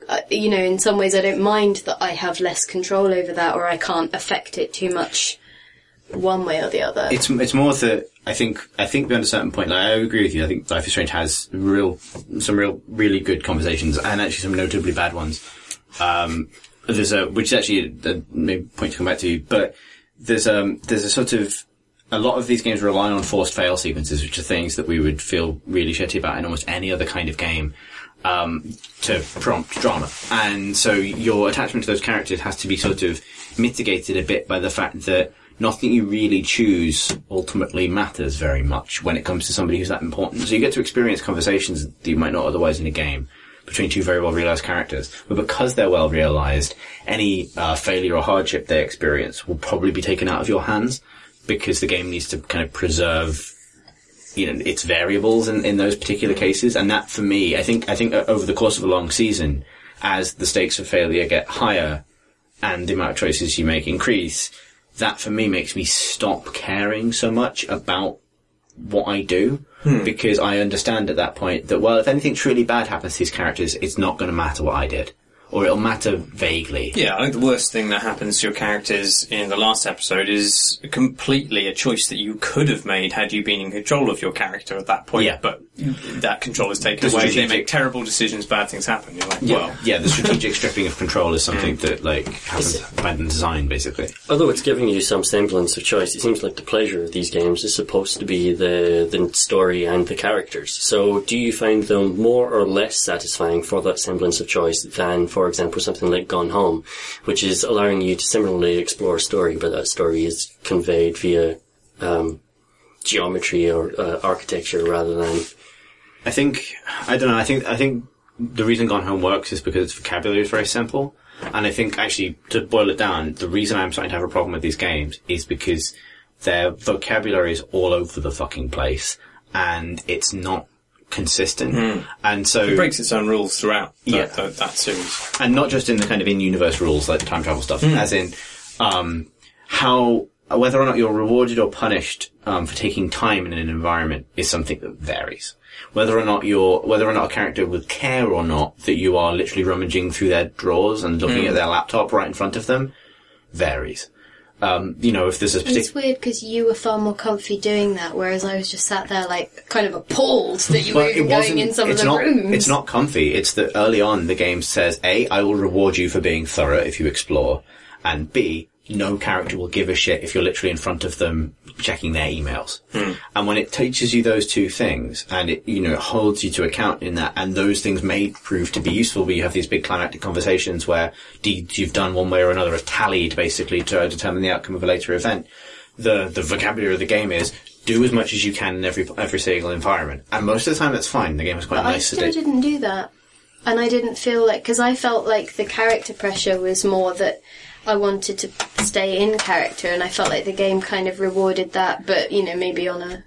uh, you know, in some ways I don't mind that I have less control over that, or I can't affect it too much one way or the other. It's it's more that I think I think beyond a certain point, like, I agree with you. I think Life is Strange has real some real really good conversations, and actually some notably bad ones. Um, there's a which is actually a, a maybe point to come back to, but there's um there's a sort of a lot of these games rely on forced fail sequences, which are things that we would feel really shitty about in almost any other kind of game, um, to prompt drama. And so your attachment to those characters has to be sort of mitigated a bit by the fact that nothing you really choose ultimately matters very much when it comes to somebody who's that important. So you get to experience conversations that you might not otherwise in a game between two very well-realized characters. But because they're well-realized, any uh, failure or hardship they experience will probably be taken out of your hands, because the game needs to kind of preserve, you know, its variables in, in those particular cases. And that, for me, I think, I think over the course of a long season, as the stakes of failure get higher and the amount of choices you make increase, that for me makes me stop caring so much about what I do. Hmm. Because I understand at that point that, well, if anything truly bad happens to these characters, it's not going to matter what I did. Or it'll matter vaguely. Yeah, I think the worst thing that happens to your characters in the last episode is completely a choice that you could have made had you been in control of your character at that point. Yeah. But that control is taken The away. strategic- They make terrible decisions, bad things happen. You're like, Yeah, well... yeah, the strategic stripping of control is something that, like, happens by the design, basically. Although it's giving you some semblance of choice, it seems like the pleasure of these games is supposed to be the the story and the characters. So do you find them more or less satisfying for that semblance of choice than, for example, something like Gone Home, which is allowing you to similarly explore a story, but that story is conveyed via um, geometry or uh, architecture rather than... I think, I don't know, I think, I think the reason Gone Home works is because its vocabulary is very simple. And I think, actually, to boil it down, the reason I'm starting to have a problem with these games is because their vocabulary is all over the fucking place, and it's not consistent. Mm. And so... It breaks its own rules throughout the, yeah. the, that series. And not just in the kind of in-universe rules, like the time travel stuff, mm. as in, um, how... whether or not you're rewarded or punished um, for taking time in an environment is something that varies. Whether or not you're, whether or not a character would care or not that you are literally rummaging through their drawers and looking mm. at their laptop right in front of them varies. Um, you know, if there's a particular... It's weird because you were far more comfy doing that, whereas I was just sat there like kind of appalled that you well, were even going in some of the not, rooms. It's not comfy. It's that early on the game says, A, I will reward you for being thorough if you explore, and B, no character will give a shit if you're literally in front of them checking their emails. Hmm. And when it teaches you those two things, and it, you know, holds you to account in that, and those things may prove to be useful, where you have these big climactic conversations where deeds you've done one way or another are tallied, basically, to determine the outcome of a later event. The, the vocabulary of the game is, do as much as you can in every, every single environment. And most of the time that's fine. The game is quite but nice I to do. still didn't do that. And I didn't feel like, because I felt like the character pressure was more that I wanted to stay in character, and I felt like the game kind of rewarded that, but, you know, maybe on a...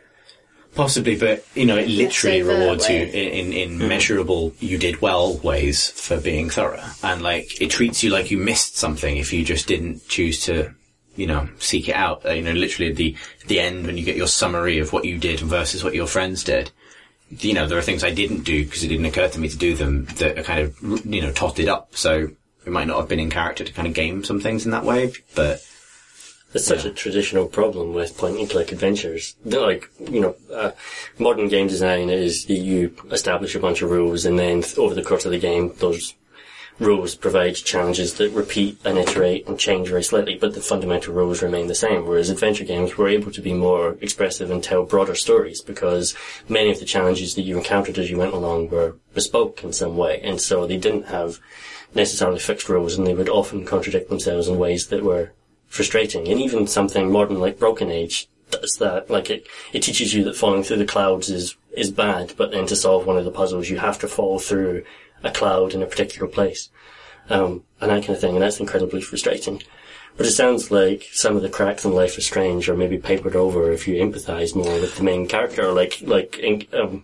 Possibly, but, you know, it literally rewards way. you in, in, in mm. measurable, you did well ways for being thorough. And, like, it treats you like you missed something if you just didn't choose to, you know, seek it out. Uh, you know, literally at the, at the end when you get your summary of what you did versus what your friends did. You know, there are things I didn't do because it didn't occur to me to do them that are kind of, you know, totted up. So it might not have been in character to kind of game some things in that way, but... That's such yeah. a traditional problem with point-and-click adventures. They're like, you know, uh, modern game design is that you establish a bunch of rules, and then th- over the course of the game, those rules provide challenges that repeat and iterate and change very slightly, but the fundamental rules remain the same. Whereas adventure games were able to be more expressive and tell broader stories, because many of the challenges that you encountered as you went along were bespoke in some way, and so they didn't have necessarily fixed rules, and they would often contradict themselves in ways that were frustrating. And even something modern like Broken Age does that. Like, it, it teaches you that falling through the clouds is, is bad, but then to solve one of the puzzles you have to fall through a cloud in a particular place. Um, and that kind of thing, and that's incredibly frustrating. But it sounds like some of the cracks in Life is Strange are maybe papered over if you empathise more with the main character, like, like, um,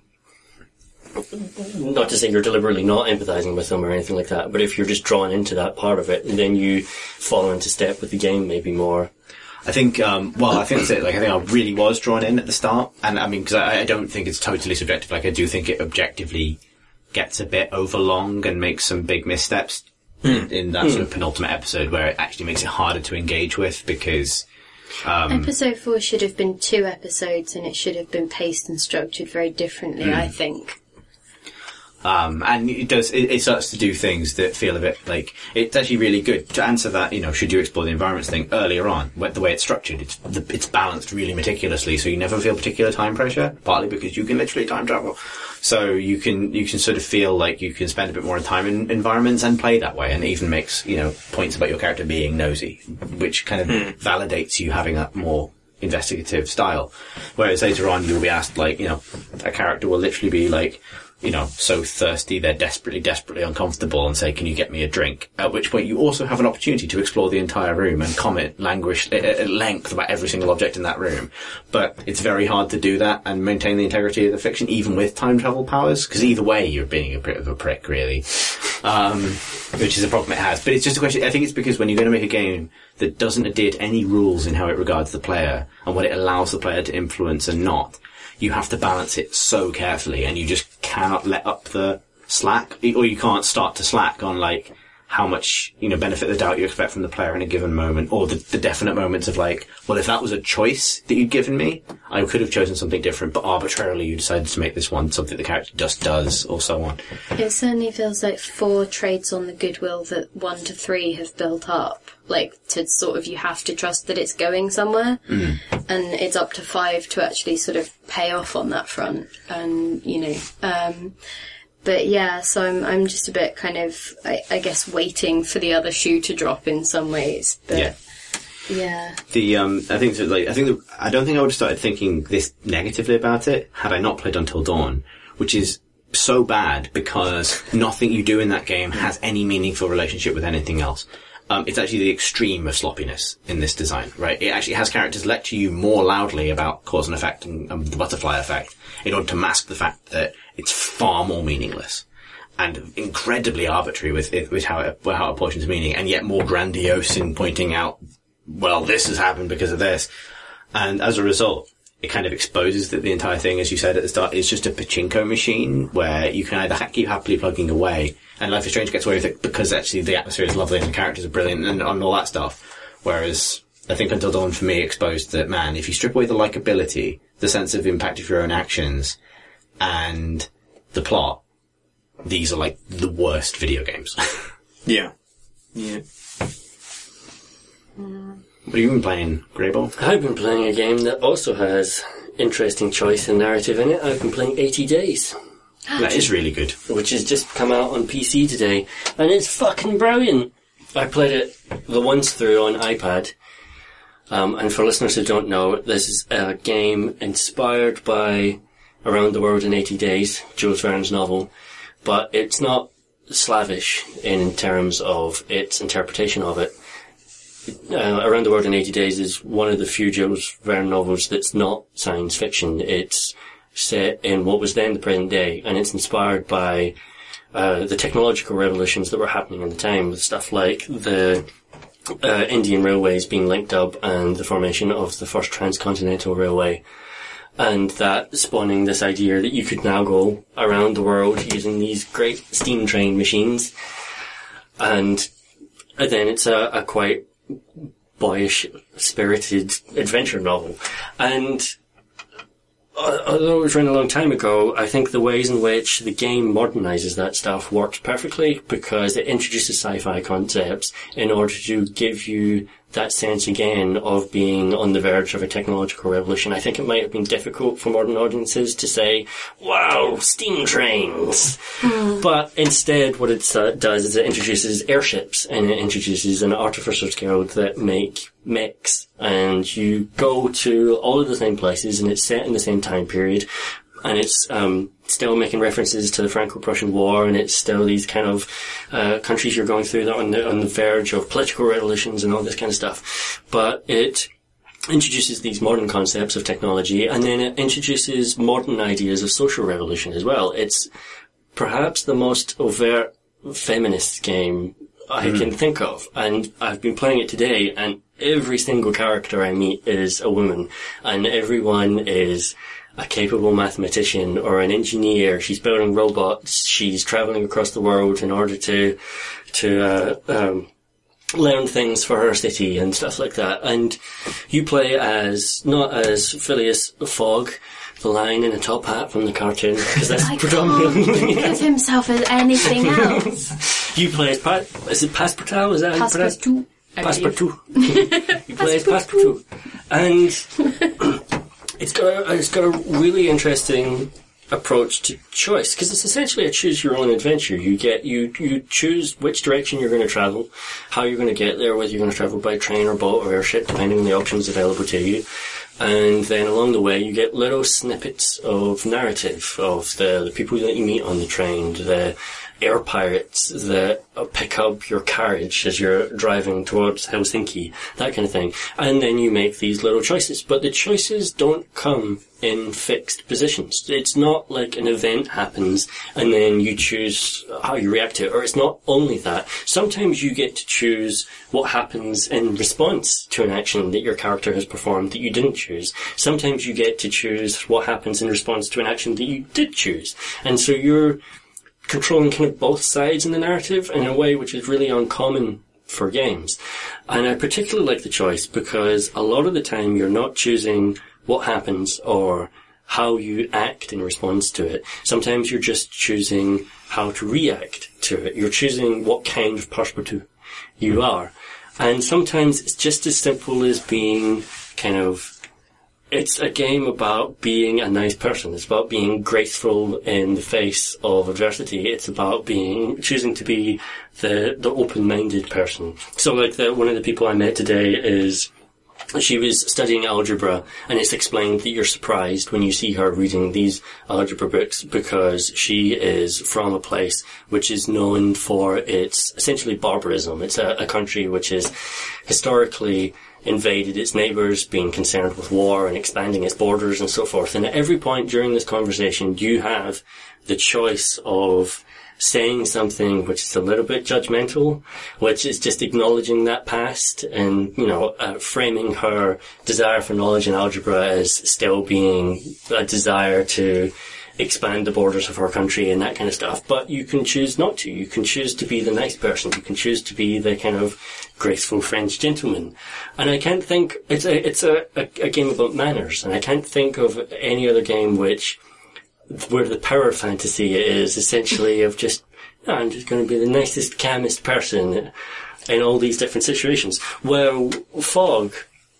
not to say you're deliberately not empathising with them or anything like that, but if you're just drawn into that part of it, then you fall into step with the game maybe more. I think, um, well, I think that's it. Like, I think I really was drawn in at the start, and I mean, because I, I don't think it's totally subjective. Like, I do think it objectively gets a bit overlong and makes some big missteps mm. in, in that mm. sort of penultimate episode, where it actually makes it harder to engage with because. Um, Episode four should have been two episodes, and it should have been paced and structured very differently, mm. I think. Um, and it does, it, it starts to do things that feel a bit like, it's actually really good to answer that, you know, should you explore the environments thing earlier on, the way it's structured, it's, the, it's balanced really meticulously, so you never feel particular time pressure, partly because you can literally time travel. So you can, you can sort of feel like you can spend a bit more time in environments and play that way, and it even makes, you know, points about your character being nosy, which kind of mm. validates you having a more investigative style. Whereas later on you'll be asked, like, you know, a character will literally be like, you know, so thirsty they're desperately, desperately uncomfortable and say, can you get me a drink? At which point you also have an opportunity to explore the entire room and comment languish at length about every single object in that room. But it's very hard to do that and maintain the integrity of the fiction, even with time travel powers, because either way you're being a bit of a prick, really. Um, which is a problem it has. But it's just a question, I think it's because when you're going to make a game that doesn't adhere to any rules in how it regards the player and what it allows the player to influence and not, you have to balance it so carefully, and you just cannot let up the slack, or you can't start to slack on, like, how much, you know, benefit the doubt you expect from the player in a given moment, or the, the definite moments of, like, well, if that was a choice that you'd given me, I could have chosen something different, but arbitrarily you decided to make this one something the character just does, or so on. It certainly feels like four trades on the goodwill that one to three have built up. Like, to sort of, you have to trust that it's going somewhere, mm. and it's up to five to actually sort of pay off on that front, and, you know, um, but yeah, so I'm, I'm just a bit kind of, I, I guess, waiting for the other shoe to drop in some ways, but, yeah. yeah. The, um, I think, that, like, I think, that, I don't think I would have started thinking this negatively about it had I not played Until Dawn, which is so bad because nothing you do in that game has any meaningful relationship with anything else. Um, it's actually the extreme of sloppiness in this design, right? It actually has characters lecture you more loudly about cause and effect and um, the butterfly effect in order to mask the fact that it's far more meaningless and incredibly arbitrary with it, with how it, how it apportions meaning, and yet more grandiose in pointing out, well, this has happened because of this. And as a result, it kind of exposes that the entire thing, as you said at the start, is just a pachinko machine where you can either ha- keep happily plugging away, and Life is Strange gets away with it because actually the atmosphere is lovely and the characters are brilliant and, and all that stuff. Whereas I think Until Dawn for me exposed that, man, if you strip away the likability, the sense of impact of your own actions, and the plot, these are like the worst video games. yeah. Yeah. What have you been playing, Greybull? I've been playing a game that also has interesting choice and narrative in it. I've been playing eighty days. That is really good. Which has just come out on P C today, and it's fucking brilliant. I played it the once through on iPad, um, and for listeners who don't know, this is a game inspired by Around the World in eighty days, Jules Verne's novel, but it's not slavish in terms of its interpretation of it. Uh, Around the World in eighty days is one of the few Jules Verne novels that's not science fiction. It's set in what was then the present day, and it's inspired by uh, the technological revolutions that were happening in the time, stuff like the uh, Indian railways being linked up and the formation of the first transcontinental railway, and that spawning this idea that you could now go around the world using these great steam train machines. And, and then it's a, a quite boyish, spirited adventure novel. And although it was written a long time ago, I think the ways in which the game modernizes that stuff works perfectly, because it introduces sci-fi concepts in order to give you that sense again of being on the verge of a technological revolution. I think it might have been difficult for modern audiences to say, wow, steam trains. Mm. But instead what it uh, does is it introduces airships, and it introduces an artificers guild that make mechs, and you go to all of the same places, and it's set in the same time period, and it's um still making references to the Franco-Prussian War, and it's still these kind of uh countries you're going through that are on the on the verge of political revolutions and all this kind of stuff. But it introduces these modern concepts of technology, and then it introduces modern ideas of social revolution as well. It's perhaps the most overt feminist game I mm. can think of, and I've been playing it today, and every single character I meet is a woman, and everyone is a capable mathematician or an engineer. She's building robots. She's traveling across the world in order to to uh, um, learn things for her city and stuff like that. And you play as not as Phileas Fogg, the lion in a top hat from the cartoon, because that's I predominantly. can't think of himself as anything else. You play as Pat. Is it Passepartout? Is that how you pronounce it? Passepartout. I believe. Passepartout. You play as Passepartout, and it's got a, it's got a really interesting approach to choice, because it's essentially a choose your own adventure. You get you you choose which direction you're going to travel, how you're going to get there, whether you're going to travel by train or boat or airship, depending on the options available to you. And then along the way, you get little snippets of narrative of the, the people that you meet on the train, the air pirates that pick up your carriage as you're driving towards Helsinki, that kind of thing. And then you make these little choices. But the choices don't come in fixed positions. It's not like an event happens and then you choose how you react to it. Or it's not only that. Sometimes you get to choose what happens in response to an action that your character has performed that you didn't choose. Sometimes you get to choose what happens in response to an action that you did choose. And so you're controlling kind of both sides in the narrative in a way which is really uncommon for games. And I particularly like the choice because a lot of the time you're not choosing what happens or how you act in response to it. Sometimes you're just choosing how to react to it. You're choosing what kind of Passepartout you are. And sometimes it's just as simple as being kind of It's a game about being a nice person. It's about being graceful in the face of adversity. It's about being choosing to be the the open-minded person. So, like the one of the people I met today is she was studying algebra, and it's explained that you're surprised when you see her reading these algebra books because she is from a place which is known for its essentially barbarism. It's a, a country which is historically invaded its neighbours, being concerned with war and expanding its borders and so forth. And at every point during this conversation, you have the choice of saying something which is a little bit judgmental, which is just acknowledging that past and, you know, uh, framing her desire for knowledge in algebra as still being a desire to expand the borders of her country and that kind of stuff. But you can choose not to. You can choose to be the nice person. You can choose to be the kind of graceful French gentleman. And I can't think, it's a, it's a, a, a game about manners, and I can't think of any other game which, where the power fantasy is essentially of just, oh, I'm just going to be the nicest, calmest person in all these different situations. Well, Fogg,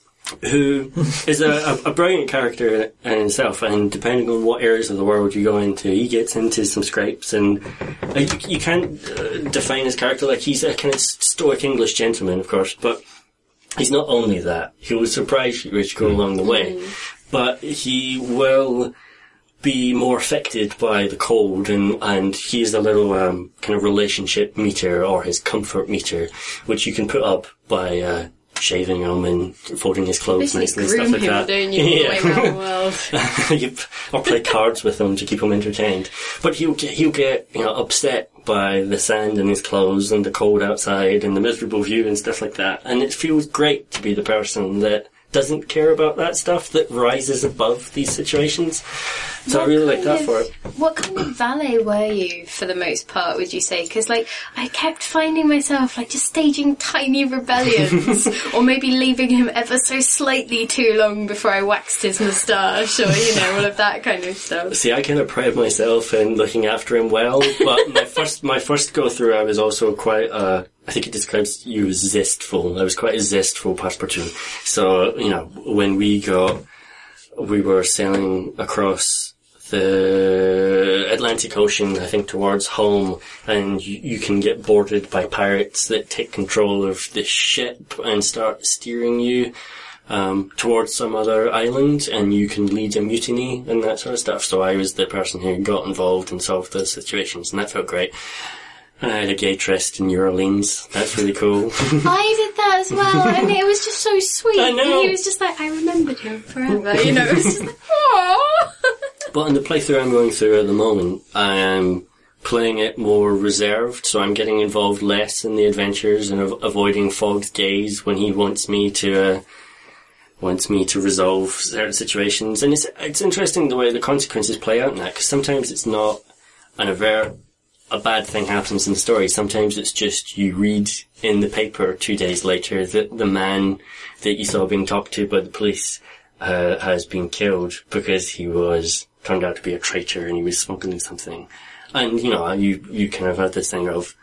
who is a, a brilliant character in himself, and depending on what areas of the world you go into, he gets into some scrapes, and like, you can't uh, define his character. Like, he's a kind of stoic English gentleman, of course, but he's not only that. He will surprise you as you go along the way, but he will be more affected by the cold, and, and he is a little um, kind of relationship meter, or his comfort meter, which you can put up by uh, shaving him and folding his clothes nicely and stuff like that. Don't you, yeah. All the way around the world. you, or play cards with him to keep him entertained. But he'll get, he'll get, you know, upset by the sand in his clothes and the cold outside and the miserable view and stuff like that. And it feels great to be the person that doesn't care about that stuff, that rises above these situations. So what I really like kind that of, for it. What kind of valet were you for the most part, would you say? Because, like, I kept finding myself, like, just staging tiny rebellions, or maybe leaving him ever so slightly too long before I waxed his moustache, or, you know, all of that kind of stuff. See, I kind of pride myself in looking after him well, but my first my first go through, I was also quite, uh, I think it describes you as zestful. I was quite a zestful Passepartout. So, you know, when we got, we were sailing across the Atlantic Ocean, I think, towards home, and you, you can get boarded by pirates that take control of the ship and start steering you um, towards some other island, and you can lead a mutiny and that sort of stuff. So I was the person who got involved and solved those situations, and that felt great. And I had a gay tryst in New Orleans. That's really cool. I did that as well, and it was just so sweet. I know. And he was just like, I remembered him forever, you know, it was just like, aww. But in the playthrough I'm going through at the moment, I am playing it more reserved, so I'm getting involved less in the adventures and av- avoiding Fogg's gaze when he wants me to, uh, wants me to resolve certain situations. And it's it's interesting the way the consequences play out in that, because sometimes it's not an avert, a bad thing happens in the story. Sometimes it's just you read in the paper two days later that the man that you saw being talked to by the police uh, has been killed because he was turned out to be a traitor and he was smuggling something. And, you know, you, you kind of had this thing of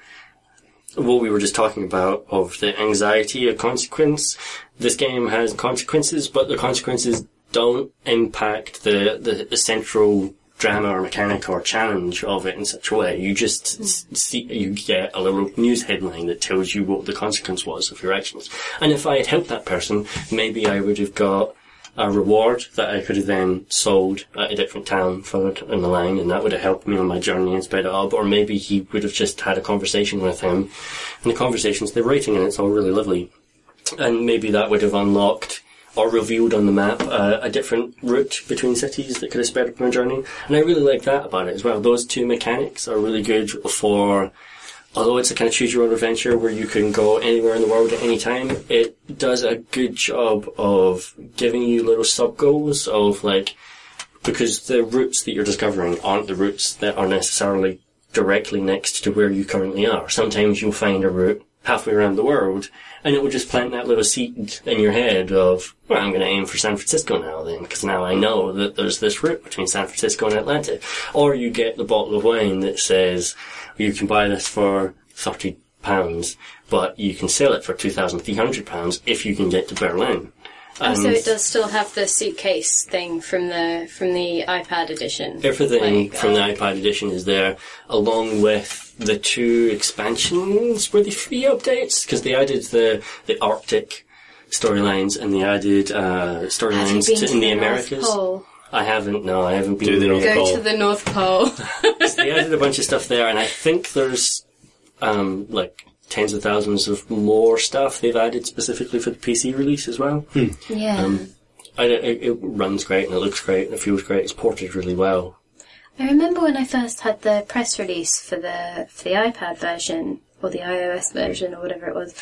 what we were just talking about, of the anxiety of consequence. This game has consequences, but the consequences don't impact the, the, the central drama or mechanic or challenge of it in such a way. You just mm. see, you get a little news headline that tells you what the consequence was of your actions. And if I had helped that person, maybe I would have got a reward that I could have then sold at a different town further in the line, and that would have helped me on my journey and sped it up. Or maybe he would have just had a conversation with him, and the conversation's the writing, and it's all really lovely. And maybe that would have unlocked or revealed on the map uh, a different route between cities that could have sped up my journey. And I really like that about it as well. Those two mechanics are really good for, although it's a kind of choose your own adventure where you can go anywhere in the world at any time, it does a good job of giving you little sub-goals of, like, because the routes that you're discovering aren't the routes that are necessarily directly next to where you currently are. Sometimes you'll find a route halfway around the world, and it will just plant that little seed in your head of, well, I'm going to aim for San Francisco now then, because now I know that there's this route between San Francisco and Atlanta. Or you get the bottle of wine that says, you can buy this for thirty pounds, but you can sell it for two thousand three hundred pounds if you can get to Berlin. Oh, so it does still have the suitcase thing from the from the iPad edition. Everything like, from uh, the iPad edition is there, along with the two expansions. Were they free updates? Because they added the the Arctic storylines and they added uh, storylines to, to, to in the, the North Americas. Pole? I haven't. No, I haven't been. Do the there North yet. Go Pole. to the North Pole. They added a bunch of stuff there, and I think there's um, like tens of thousands of more stuff they've added specifically for the P C release as well. Hmm. Yeah. Um, I, it, it runs great and it looks great and it feels great. It's ported really well. I remember when I first had the press release for the for the iPad version, or the iOS version, or whatever it was,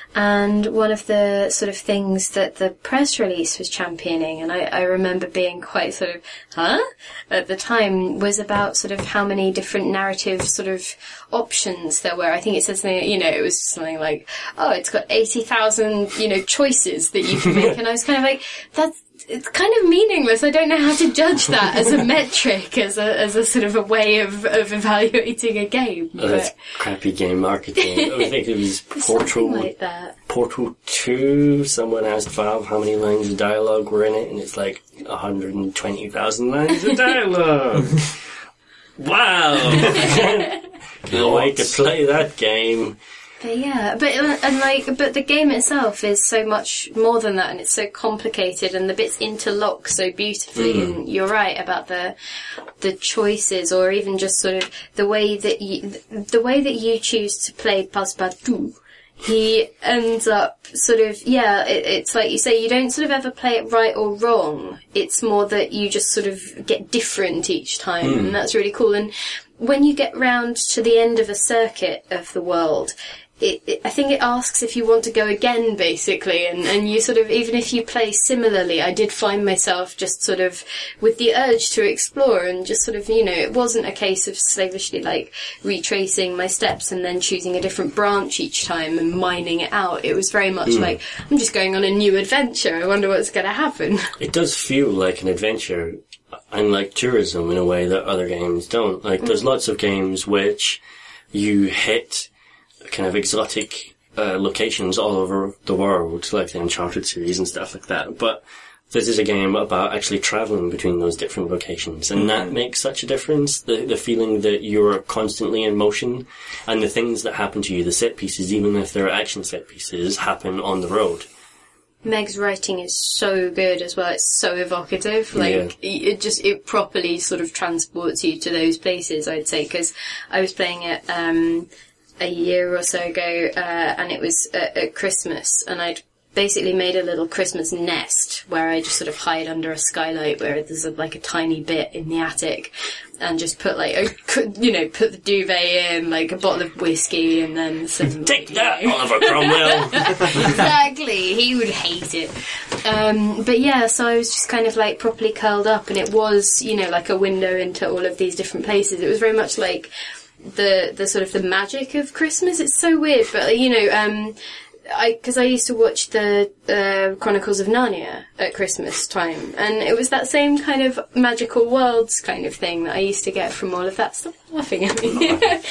and one of the sort of things that the press release was championing, and I, I remember being quite sort of, huh? At the time, was about sort of how many different narrative sort of options there were. I think it said something, you know, it was something like, oh, it's got eighty thousand, you know, choices that you can make, and I was kind of like, that's, it's kind of meaningless. I don't know how to judge that as a metric, as a as a sort of a way of, of evaluating a game. Oh, that's crappy game marketing. I think it was Portal, like that. Portal two. Someone asked Valve how many lines of dialogue were in it, and it's like one hundred twenty thousand lines of dialogue. Wow! Can't wait to play that game. But yeah, but and like, but the game itself is so much more than that, and it's so complicated, and the bits interlock so beautifully. Mm. And you're right about the the choices, or even just sort of the way that you the way that you choose to play Passepartout. He ends up sort of, yeah, it, it's like you say, you don't sort of ever play it right or wrong. It's more that you just sort of get different each time, mm. and that's really cool. And when you get round to the end of a circuit of the world, It, it, I think it asks if you want to go again, basically, and, and you sort of, even if you play similarly, I did find myself just sort of with the urge to explore, and just sort of, you know, it wasn't a case of slavishly, like, retracing my steps and then choosing a different branch each time and mining it out. It was very much mm. like, I'm just going on a new adventure, I wonder what's going to happen. It does feel like an adventure, and like tourism in a way that other games don't. Like, there's mm. lots of games which you hit kind of exotic uh, locations all over the world, like the Uncharted series and stuff like that. But this is a game about actually travelling between those different locations, and that makes such a difference. The the feeling that you're constantly in motion, and the things that happen to you, the set pieces, even if they're action set pieces, happen on the road. Meg's writing is so good as well. It's so evocative. Like, yeah. it just, it properly sort of transports you to those places, I'd say, because I was playing it, um, a year or so ago, uh, and it was at, at Christmas, and I'd basically made a little Christmas nest where I just sort of hide under a skylight where there's a, like a tiny bit in the attic, and just put like, a, you know, put the duvet in, like a bottle of whiskey, and then some... Take that, Oliver Cromwell! Exactly, he would hate it. Um, but yeah, so I was just kind of like properly curled up, and it was, you know, like a window into all of these different places. It was very much like the the sort of the magic of Christmas. It's so weird, but you know, um, I because I used to watch the uh, Chronicles of Narnia at Christmas time, and it was that same kind of magical worlds kind of thing that I used to get from all of that stuff. Laughing at me,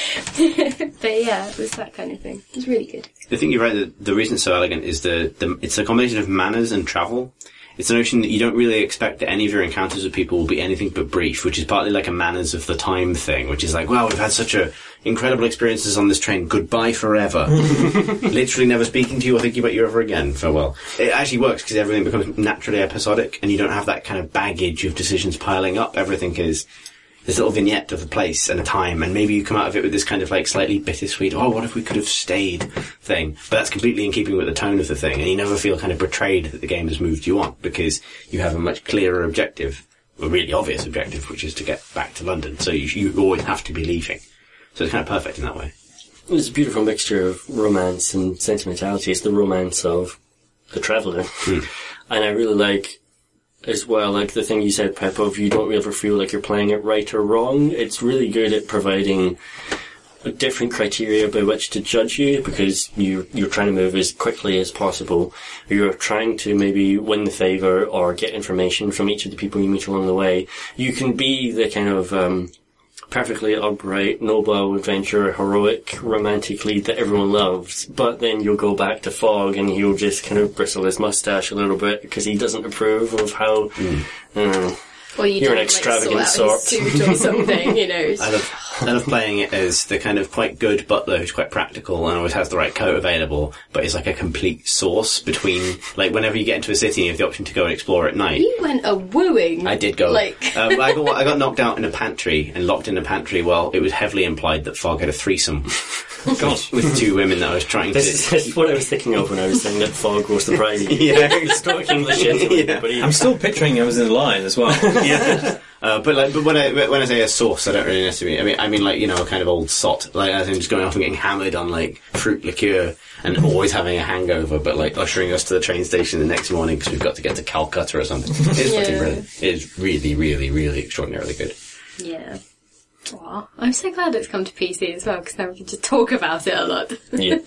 but yeah, it was that kind of thing. It was really good. I think you're right. The, the reason it's so elegant is the, the it's a combination of manners and travel. It's the notion that you don't really expect that any of your encounters with people will be anything but brief, which is partly like a manners of the time thing, which is like, well, we've had such a incredible experiences on this train. Goodbye forever. Literally never speaking to you or thinking about you ever again. Farewell. It actually works because everything becomes naturally episodic, and you don't have that kind of baggage of decisions piling up. Everything is this little vignette of a place and a time, and maybe you come out of it with this kind of like slightly bittersweet, oh, what if we could have stayed thing. But that's completely in keeping with the tone of the thing, and you never feel kind of betrayed that the game has moved you on, because you have a much clearer objective, a really obvious objective, which is to get back to London. So you, you always have to be leaving. So it's kind of perfect in that way. It's a beautiful mixture of romance and sentimentality. It's the romance of the traveller. Hmm. And I really like, as well, like the thing you said, Pep, of you don't ever feel like you're playing it right or wrong. It's really good at providing a different criteria by which to judge you, because you, you're trying to move as quickly as possible. You're trying to maybe win the favour or get information from each of the people you meet along the way. You can be the kind of um, perfectly upright, noble, adventurer, heroic, romantic lead that everyone loves, but then you'll go back to Fogg and he'll just kind of bristle his moustache a little bit because he doesn't approve of how... Mm. Uh, or you you're don't, an extravagant like, sort out sort. his suit or something, you know. I love, I love playing it as the kind of quite good butler who's quite practical and always has the right coat available, but is like a complete source between, like, whenever you get into a city and you have the option to go and explore at night. You went a wooing. I did go. Like... um, I, got, I got knocked out in a pantry and locked in a pantry. Well, it was heavily implied that Fogg had a threesome with, with two women that I was trying this to... This is what I was thinking of when I was saying that Fogg was the prize. Yeah. Stalking the shit out of everybody. I'm still picturing I was in the line as well. Yeah. Uh, but like, but when I when I say a sauce, I don't really necessarily. I mean, I mean like, you know, a kind of old sot, like as in just going off and getting hammered on like fruit liqueur and always having a hangover, but like ushering us to the train station the next morning because we've got to get to Calcutta or something. It's Yeah. fucking brilliant. It is really, really, really extraordinarily good. Yeah. Aw, I'm so glad it's come to P C as well, because now we can just talk about it a lot. Yeah.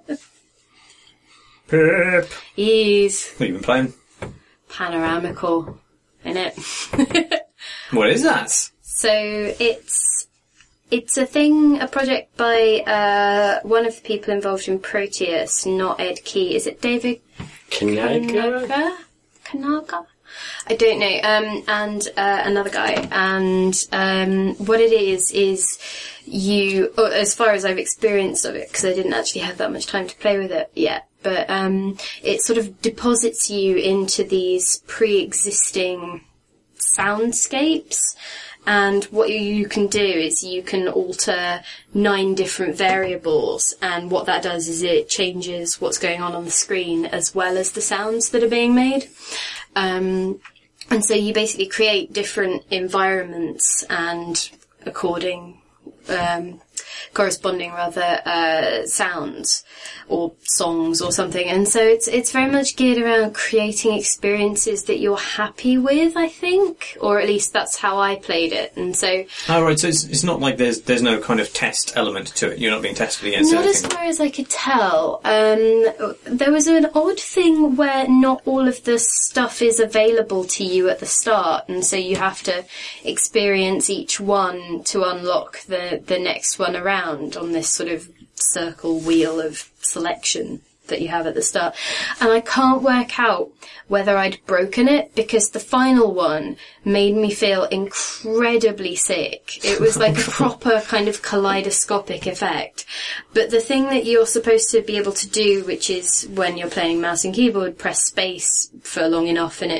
Pip. Ease. What have you been playing? Panoramical, innit? What is that? So it's it's a thing, a project by uh, one of the people involved in Proteus, not Ed Key. Is it David Kanaga? Kanaga? Kanaga? I don't know. Um, and uh, another guy. And um, what it is is you, or as far as I've experienced of it, because I didn't actually have that much time to play with it yet. But um, it sort of deposits you into these pre-existing soundscapes, and what you can do is you can alter nine different variables, and what that does is it changes what's going on on the screen as well as the sounds that are being made. Um, and so you basically create different environments and according, um, corresponding rather, uh, sounds or songs or something. And so it's, it's very much geared around creating experiences that you're happy with, I think, or at least that's how I played it. And so... Oh, right, so it's, it's not like there's there's no kind of test element to it. You're not being tested against Not anything. as far as I could tell. Um, there was an odd thing where not all of the stuff is available to you at the start, and so you have to experience each one to unlock the, the next one around on this sort of circle wheel of selection that you have at the start. And I can't work out whether I'd broken it, because the final one made me feel incredibly sick. It was like a proper kind of kaleidoscopic effect. But the thing that you're supposed to be able to do, which is when you're playing mouse and keyboard, press space for long enough and it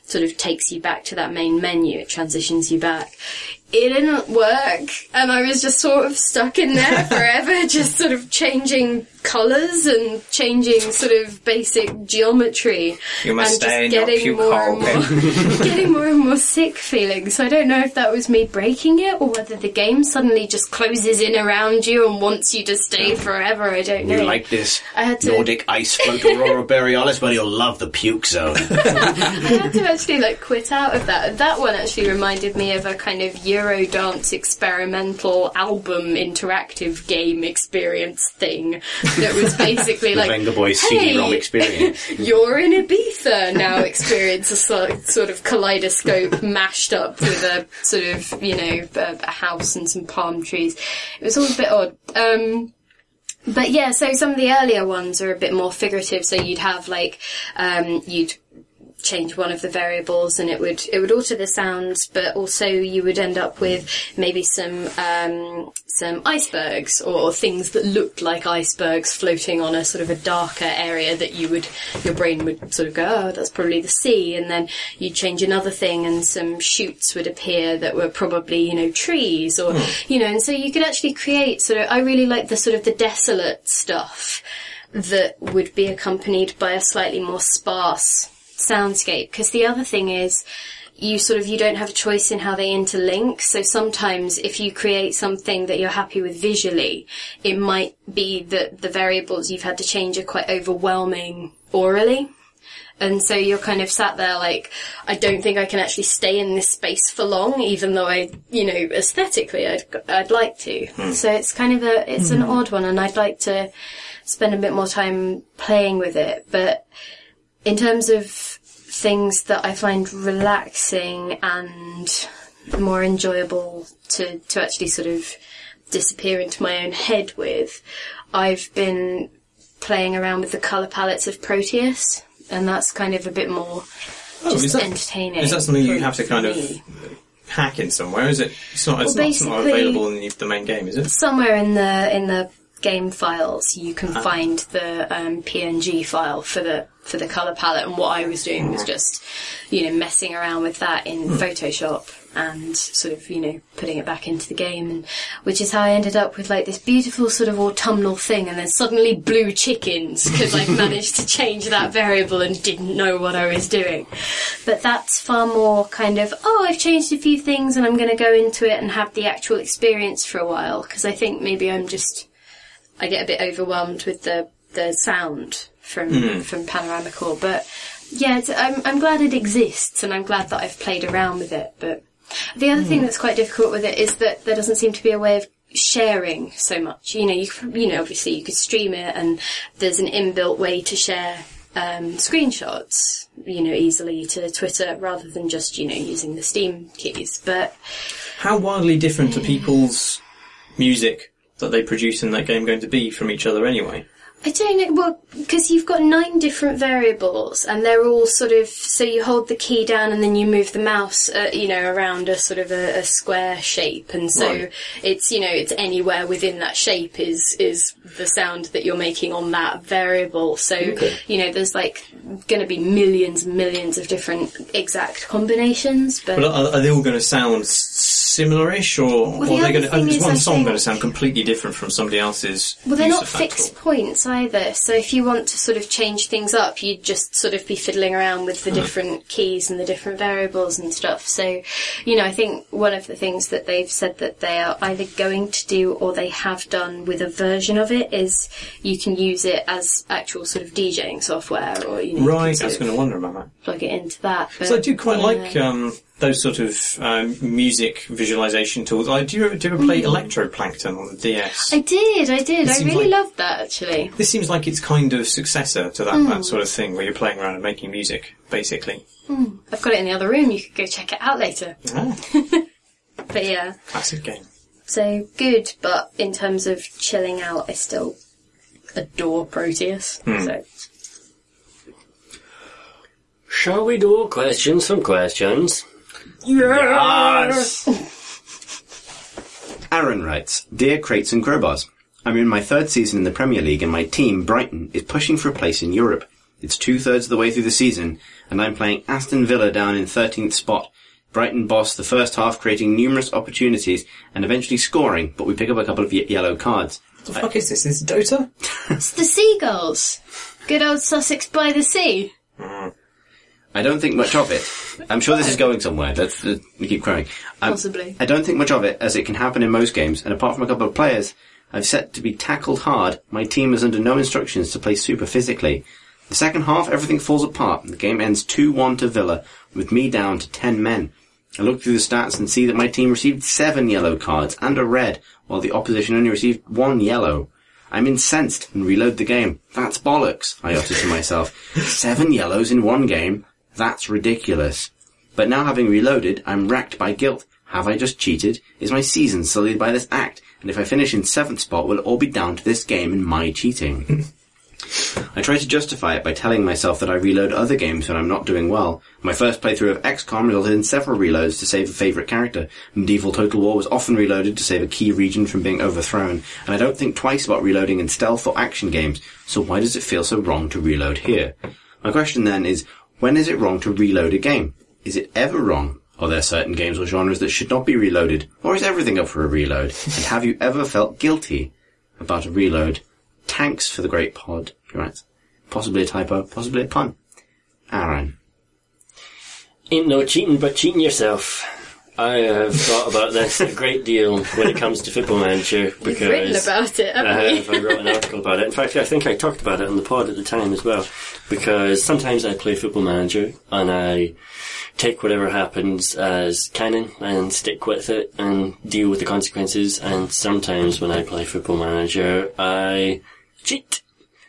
sort of takes you back to that main menu. It transitions you back. It didn't work, and I was just sort of stuck in there forever, just sort of changing colours and changing sort of basic geometry. You must and stay in just your getting puke more hole. and more, getting more and more sick feeling. So I don't know if that was me breaking it, or whether the game suddenly just closes in around you and wants you to stay forever. I don't know. You like this I had to- Nordic ice float Aurora Borealis, but you'll love the puke zone. I had to actually like quit out of that. That one actually reminded me of a kind of Eurodance experimental album interactive game experience thing that was basically The like, Venga Boys C D ROM hey, experience. you're in Ibiza now. Experience a so- sort of kaleidoscope mashed up with a sort of, you know, a, a house and some palm trees. It was all a bit odd. Um, But yeah, so some of the earlier ones are a bit more figurative. So you'd have like, um, you'd change one of the variables and it would, it would alter the sounds, but also you would end up with maybe some, um, some icebergs or things that looked like icebergs floating on a sort of a darker area that you would, your brain would sort of go, oh, that's probably the sea. And then you'd change another thing and some shoots would appear that were probably, you know, trees or, mm. you know, and so you could actually create sort of, I really like the sort of the desolate stuff that would be accompanied by a slightly more sparse soundscape, because the other thing is you sort of you don't have a choice in how they interlink. So sometimes if you create something that you're happy with visually, it might be that the variables you've had to change are quite overwhelming orally. And so you're kind of sat there like, I don't think I can actually stay in this space for long, even though I, you know, aesthetically I'd, I'd like to. Hmm. So it's kind of a, it's hmm. an odd one, and I'd like to spend a bit more time playing with it. But in terms of things that I find relaxing and more enjoyable to, to actually sort of disappear into my own head with, I've been playing around with the colour palettes of Proteus, and that's kind of a bit more oh, just is that, entertaining. Is that something you have to kind me. of hack in somewhere? Is it? It's not. It's, well, not, it's not available in the, the main game, is it? Somewhere in the in the game files, you can ah. find the um, P N G file for the for the colour palette, and what I was doing was just, you know, messing around with that in mm. Photoshop and sort of, you know, putting it back into the game, and which is how I ended up with like this beautiful sort of autumnal thing, and then suddenly blue chickens because I managed to change that variable and didn't know what I was doing. But that's far more kind of, oh, I've changed a few things and I'm going to go into it and have the actual experience for a while, because I think maybe I'm just, I get a bit overwhelmed with the the sound from mm. from Panoramical. But yeah, it's, I'm I'm glad it exists, and I'm glad that I've played around with it. But the other mm. thing that's quite difficult with it is that there doesn't seem to be a way of sharing so much. You know, you you know, obviously you could stream it, and there's an inbuilt way to share um, screenshots, you know, easily to Twitter rather than just, you know, using the Steam keys. But how wildly different are people's music that they produce in that game going to be from each other anyway? I don't know, well, because you've got nine different variables, and they're all sort of, so you hold the key down and then you move the mouse, uh, you know, around a sort of a, a square shape, and so right. it's, you know, it's anywhere within that shape is, is the sound that you're making on that variable. So, okay. you know, there's like going to be millions and millions of different exact combinations, but... But are, are they all going to sound similar-ish, or, well, or are they going to, is one I song think, going to sound completely different from somebody else's? Well, they're not tool? fixed points either, so if you want to sort of change things up, you'd just sort of be fiddling around with the different keys and the different variables and stuff. So, you know, I think one of the things that they've said that they are either going to do or they have done with a version of it is you can use it as actual sort of DJing software, or, you know, right, I was going to wonder about that. Plug it into that. But, so I do quite yeah. like um, those sort of um, music visualization tools. I do you ever, do you ever play mm. Electroplankton on the D S? I did, I did. I really like, loved that, actually. This seems like it's kind of successor to that, mm. that sort of thing where you're playing around and making music, basically. Mm. I've got it in the other room. You could go check it out later. Ah. But yeah. Classic game. So good, but in terms of chilling out, I still adore Proteus. Mm. So. Shall we do questions from questions? Yes! Aaron writes, Dear Crates and Crowbars, I'm in my third season in the Premier League and my team, Brighton, is pushing for a place in Europe. It's two-thirds of the way through the season, and I'm playing Aston Villa down in thirteenth spot. Brighton boss the first half, creating numerous opportunities and eventually scoring, but we pick up a couple of ye- yellow cards. What the fuck is this? Is it Dota? It's the Seagulls. Good old Sussex by the sea. I don't think much of it. I'm sure this is going somewhere. Let's, let's keep crowing. Um, Possibly. I don't think much of it, as it can happen in most games, and apart from a couple of players I've set to be tackled hard, my team is under no instructions to play super physically. The second half, everything falls apart. The game ends two one to Villa, with me down to ten men. I look through the stats and see that my team received seven yellow cards and a red, while the opposition only received one yellow. I'm incensed and reload the game. That's bollocks, I utter to myself. Seven yellows in one game? That's ridiculous. But now having reloaded, I'm racked by guilt. Have I just cheated? Is my season sullied by this act? And if I finish in seventh spot, will it all be down to this game and my cheating? I try to justify it by telling myself that I reload other games when I'm not doing well. My first playthrough of X COM resulted in several reloads to save a favourite character. Medieval Total War was often reloaded to save a key region from being overthrown, and I don't think twice about reloading in stealth or action games, so why does it feel so wrong to reload here? My question then is, when is it wrong to reload a game? Is it ever wrong? Are there certain games or genres that should not be reloaded? Or is everything up for a reload? And have you ever felt guilty about a reload? Thanks for the great pod. Right. Possibly a typo, possibly a pun. Aaron. Ain't no cheating but cheating yourself. I have thought about this a great deal when it comes to Football Manager because You've written about it, haven't I you? have. I wrote an article about it. In fact, I think I talked about it on the pod at the time as well. Because sometimes I play Football Manager and I take whatever happens as canon and stick with it and deal with the consequences. And sometimes when I play Football Manager, I cheat.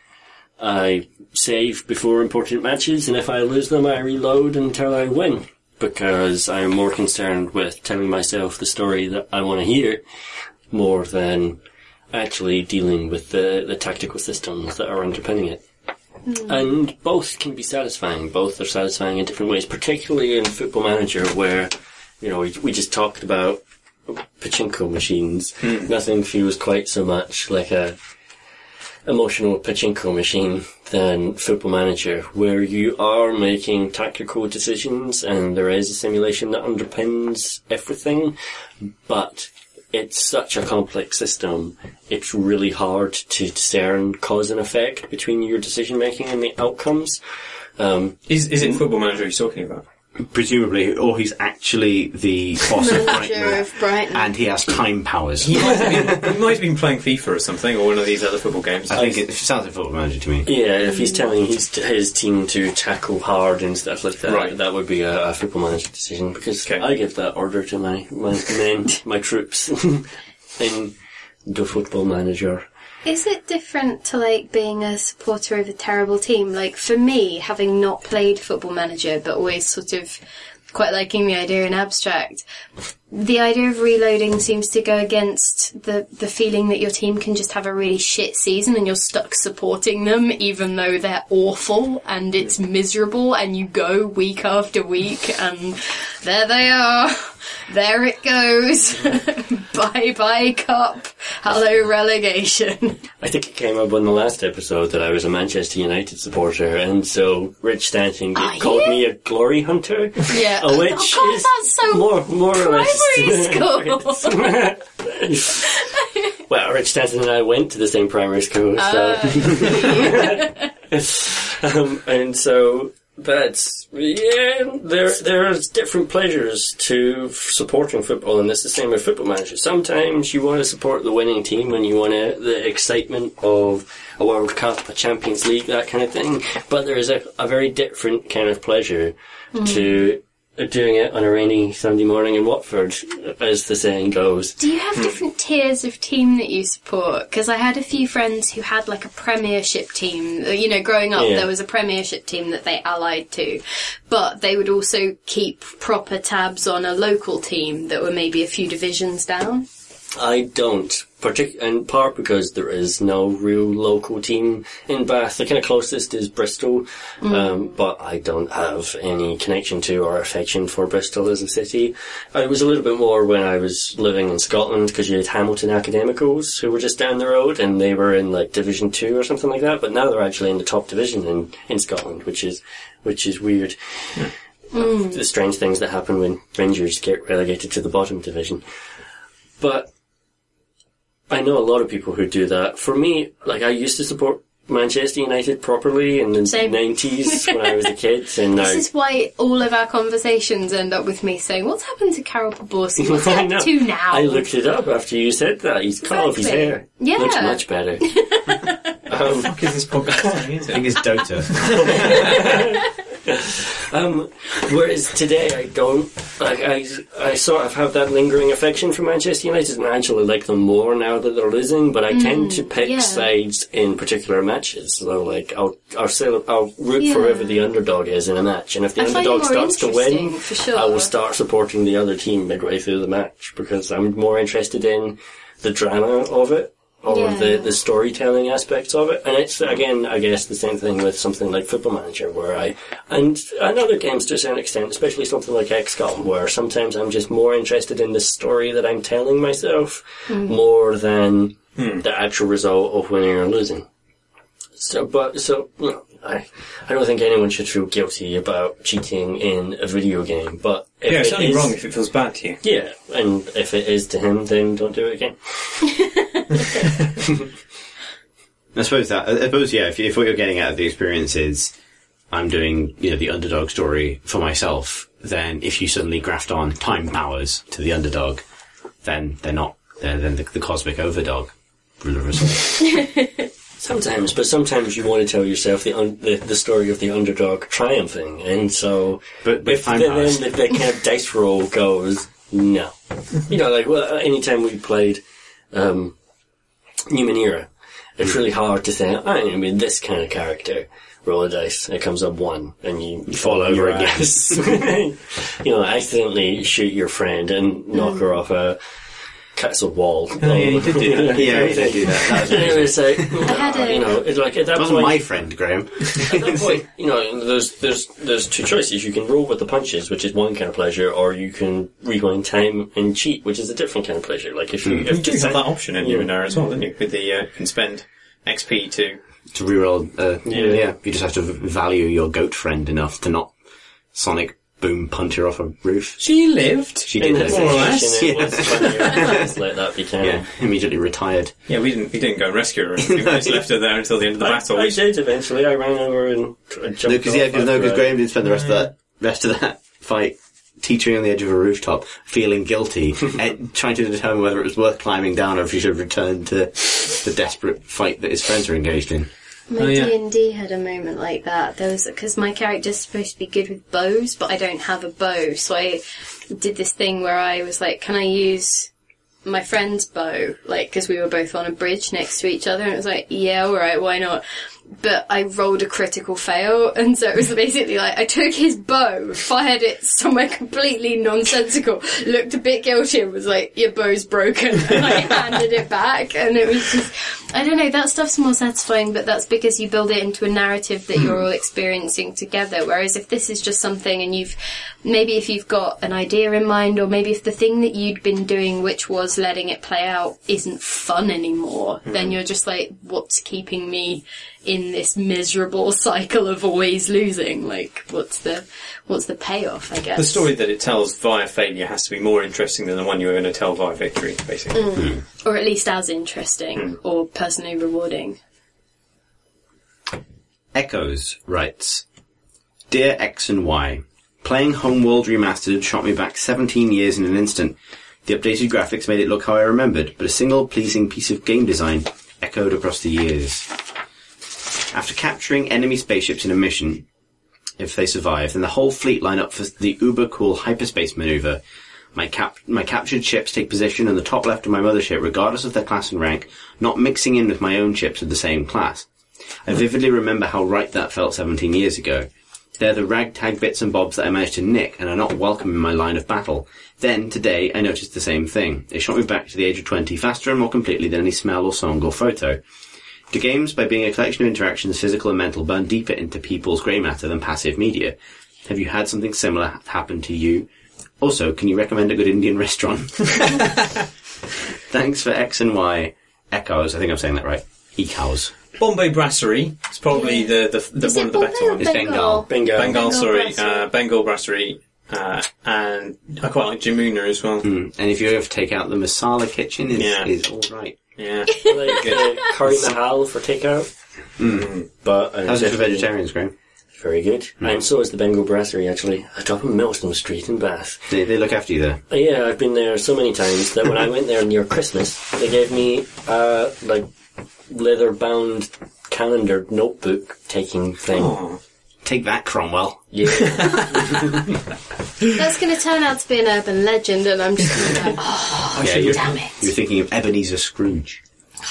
I save before important matches, and if I lose them, I reload until I win. Because I'm more concerned with telling myself the story that I want to hear, more than actually dealing with the, the tactical systems that are underpinning it. Mm. And both can be satisfying. Both are satisfying in different ways, particularly in Football Manager, where, you know, we, we just talked about pachinko machines. Mm. Nothing feels quite so much like a emotional pachinko machine than Football Manager, where you are making tactical decisions and there is a simulation that underpins everything, but it's such a complex system, it's really hard to discern cause and effect between your decision making and the outcomes. Um, is is it Football Manager he's talking about? Presumably, or he's actually the boss of Manager Brighton, of Brighton. and he has time powers. He might, have been, he might have been playing FIFA or something, or one of these other football games. I think it, it sounds like Football Manager to me. Yeah, if he's telling his, his team to tackle hard and stuff like that, right. that would be a, a Football Manager decision, because okay. I give that order to my, my men, my troops, in the Football Manager. Is it different to, like, being a supporter of a terrible team? Like, for me, having not played Football Manager, but always sort of quite liking the idea in abstract, the idea of reloading seems to go against the, the feeling that your team can just have a really shit season and you're stuck supporting them even though they're awful and it's miserable and you go week after week and there they are. There it goes. Bye-bye cup. Hello relegation. I think it came up on the last episode that I was a Manchester United supporter, and so Rich Stanton Are called you? me a glory hunter. Yeah. uh, Which oh God, is that's so more, more or primary less. school. Well, Rich Stanton and I went to the same primary school, so. Uh, um, and so that's, yeah, there, there's different pleasures to f- supporting football, and it's the same with Football Manager. Sometimes you want to support the winning team and you want to, the excitement of a World Cup, a Champions League, that kind of thing, but there is a, a very different kind of pleasure mm. to doing it on a rainy Sunday morning in Watford, as the saying goes. Do you have different tiers of team that you support? Because I had a few friends who had like a Premiership team. You know, growing up, yeah. there was a Premiership team that they allied to, but they would also keep proper tabs on a local team that were maybe a few divisions down. I don't. Partic- in part because there is no real local team in Bath. The kind of closest is Bristol, mm. um, but I don't have any connection to or affection for Bristol as a city. It was a little bit more when I was living in Scotland, because you had Hamilton Academicals, who were just down the road, and they were in like Division Two or something like that. But now they're actually in the top division in, in Scotland, which is which is weird. Mm. The strange things that happen when Rangers get relegated to the bottom division. But I know a lot of people who do that. For me, like, I used to support Manchester United properly in the Same. nineties when I was a kid. And this I, is why all of our conversations end up with me saying, what's happened to Karol Poborski? What's he up to now? I looked it up after you said that. He's cut off his hair. Yeah. Looks much better. um, fuck is this podcast? Is I it? think it's Dota. um, whereas today I don't, like, I, I sort of have that lingering affection for Manchester United, and I actually like them more now that they're losing, but I mm, tend to pick yeah. sides in particular matches. So, like, I'll, I'll, say, I'll root yeah. for whoever the underdog is in a match, and if the I underdog starts to win, for sure. I will start supporting the other team midway through the match, because I'm more interested in the drama of it. Or yeah. the, the storytelling aspects of it. And it's, again, I guess the same thing with something like Football Manager, where I, and, and other games to a certain extent, especially something like X COM, where sometimes I'm just more interested in the story that I'm telling myself, mm. more than mm. the actual result of winning or losing. So, but, so, you know, I, I don't think anyone should feel guilty about cheating in a video game, but if yeah, it's it only is, wrong if it feels bad to you. Yeah, and if it is to him, then don't do it again. I suppose that, I suppose, yeah, if, if what you're getting out of the experience is, I'm doing, you know, the underdog story for myself, then if you suddenly graft on time powers to the underdog, then they're not, they're then the, the cosmic overdog, ruler of us all. Sometimes, but sometimes you want to tell yourself the un- the, the story of the underdog triumphing, and so but, but if the, then if the kind of dice roll goes, no. You know, like, well, anytime we played um, Numenera, it's really hard to say, I'm going to be this kind of character. Roll a dice, it comes up one, and you, you fall over again. You know, accidentally shoot your friend and knock her off a castle wall. Oh, yeah, you did do that. Yeah, you did do that. That was it was like, I had a, you know, it's like at that That wasn't point, my friend, Graham. at that point, you know, there's there's there's two choices. You can roll with the punches, which is one kind of pleasure, or you can rewind time and cheat, which is a different kind of pleasure. Like if you, Mm. if You do the have time- that option in Yeah. Numenera as well, don't you? With the, uh, you can spend X P to... To reroll, uh, Yeah. yeah. You just have to value your goat friend enough to not sonic boom punch her off a roof. She lived. She in did that live. more or less. situation, Yeah. it was funnier to just let that be canon. Yeah, immediately retired. Yeah, we didn't, we didn't go and rescue her. We just left her there until the end of the I, battle. I which- did eventually. I ran over and t- jumped No, because yeah, off cause, no, after because I- Graham did spend the rest of that rest of that fight teetering on the edge of a rooftop, feeling guilty, and trying to determine whether it was worth climbing down or if he should return to the desperate fight that his friends were engaged in. My Oh, yeah. D and D had a moment like that. There was, because my character's supposed to be good with bows, but I don't have a bow, so I did this thing where I was like, can I use my friend's bow? Like, because we were both on a bridge next to each other, and it was like, yeah, alright, why not? But I rolled a critical fail, and so it was basically like, I took his bow, fired it somewhere completely nonsensical, looked a bit guilty and was like, your bow's broken, and I handed it back, and it was just, I don't know, that stuff's more satisfying, but that's because you build it into a narrative that you're all experiencing together, whereas if this is just something and you've, maybe if you've got an idea in mind, or maybe if the thing that you'd been doing, which was letting it play out, isn't fun anymore, mm. then you're just like, what's keeping me in this miserable cycle of always losing? Like, what's the what's the payoff, I guess? The story that it tells via failure has to be more interesting than the one you were going to tell via victory, basically. Mm. Mm. Or at least as interesting, mm. or personally rewarding. Echoes writes, Dear X and Y, playing Homeworld Remastered shot me back seventeen years in an instant. The updated graphics made it look how I remembered, but a single pleasing piece of game design echoed across the years. After capturing enemy spaceships in a mission, if they survive, then the whole fleet line up for the uber-cool hyperspace maneuver. My cap- my captured ships take position in the top left of my mothership, regardless of their class and rank, not mixing in with my own ships of the same class. I vividly remember how right that felt seventeen years ago. They're the ragtag bits and bobs that I managed to nick and are not welcome in my line of battle. Then, today, I noticed the same thing. It shot me back to the age of twenty faster and more completely than any smell or song or photo. Do games, by being a collection of interactions, physical and mental, burn deeper into people's grey matter than passive media? Have you had something similar happen to you? Also, can you recommend a good Indian restaurant? Thanks for X and Y. Echoes, I think I'm saying that right. Echoes. Bombay Brasserie is probably the, the, the Is one it of the better Bombay or ones. It's Bengal. Bengal. Bengal, Bengal sorry, Brasserie. uh, Bengal Brasserie, uh, and I quite like Jamuna as well. Mm. And if you ever take out the masala kitchen, it's, Yeah. it's alright. Yeah. Like uh, curry mahal for takeout. Mm. But uh, How's it for definitely vegetarians, Graham? very good. And so is the Bengal Brasserie, actually. A drop of Millstone Street in Bath. They, they look after you there. Uh, yeah, I've been there so many times that when I went there near Christmas, they gave me uh, like leather-bound calendar notebook taking thing. Oh. Take that, Cromwell. Yeah. That's going to turn out to be an urban legend, and I'm just going to be like, oh, yeah, you're, damn it. You're thinking of Ebenezer Scrooge.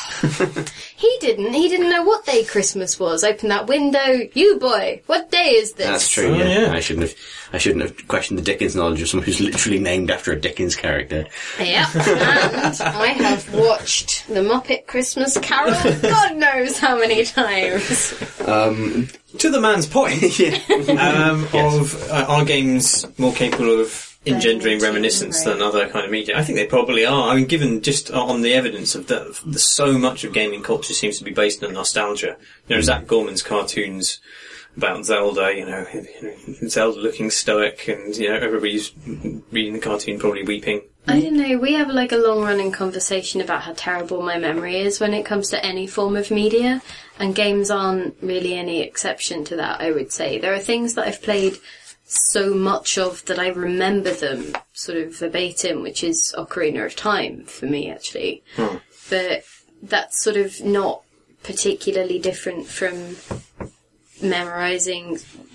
He didn't. He didn't know what day Christmas was. Open that window. You boy, what day is this? That's true, Oh, yeah. yeah. I shouldn't have I shouldn't have questioned the Dickens knowledge of someone who's literally named after a Dickens character. Yep, and I have watched The Muppet Christmas Carol God knows how many times. Um, To the man's point, yeah. um, Yes. of uh, are games more capable of engendering Reminiscing, reminiscence right. than other kind of media? I think they probably are. I mean, given just on the evidence of that, the, so much of gaming culture seems to be based on nostalgia. You know, Zach Gorman's cartoons about Zelda, you know, you know, Zelda looking stoic, and you know, everybody's reading the cartoon probably weeping. I don't know, we have like a long running conversation about how terrible my memory is when it comes to any form of media, and games aren't really any exception to that, I would say. There are things that I've played so much of that I remember them sort of verbatim, which is Ocarina of Time for me, actually. Hmm. But that's sort of not particularly different from memorising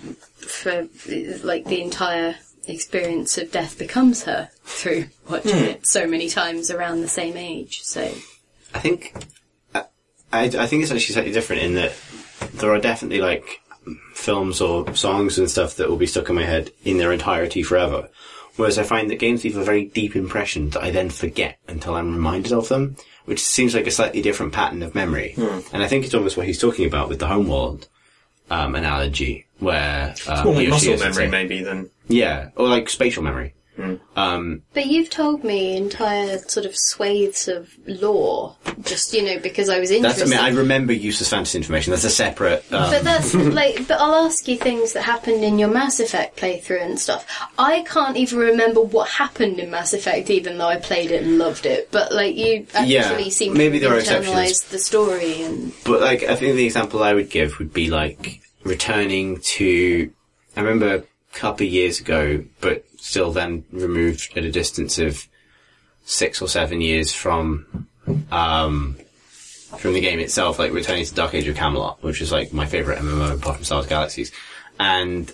for like the entire experience of Death Becomes Her through watching it so many times around the same age. So I think I, I think it's actually slightly different in that there are definitely like films or songs and stuff that will be stuck in my head in their entirety forever. Whereas I find that games leave a very deep impression that I then forget until I'm reminded of them, which seems like a slightly different pattern of memory. Mm. And I think it's almost what he's talking about with the Homeworld um, analogy, where um, More like muscle Yoshi memory, say, maybe, than... yeah, or like spatial memory. Mm. Um, but you've told me entire sort of swathes of lore, just, you know, because I was interested. that's, I mean, I remember useless fantasy information. That's a separate. Um, But that's like, but I'll ask you things that happened in your Mass Effect playthrough and stuff. I can't even remember what happened in Mass Effect, even though I played it and loved it. But like, you actually Yeah, seem maybe to there are internalise exceptions. the story and. But like, I think the example I would give would be like returning to. I remember a couple of years ago, but still then removed at a distance of six or seven years from um, from the game itself, like returning to Dark Age of Camelot, which is like my favourite M M O apart from Star Wars Galaxies, and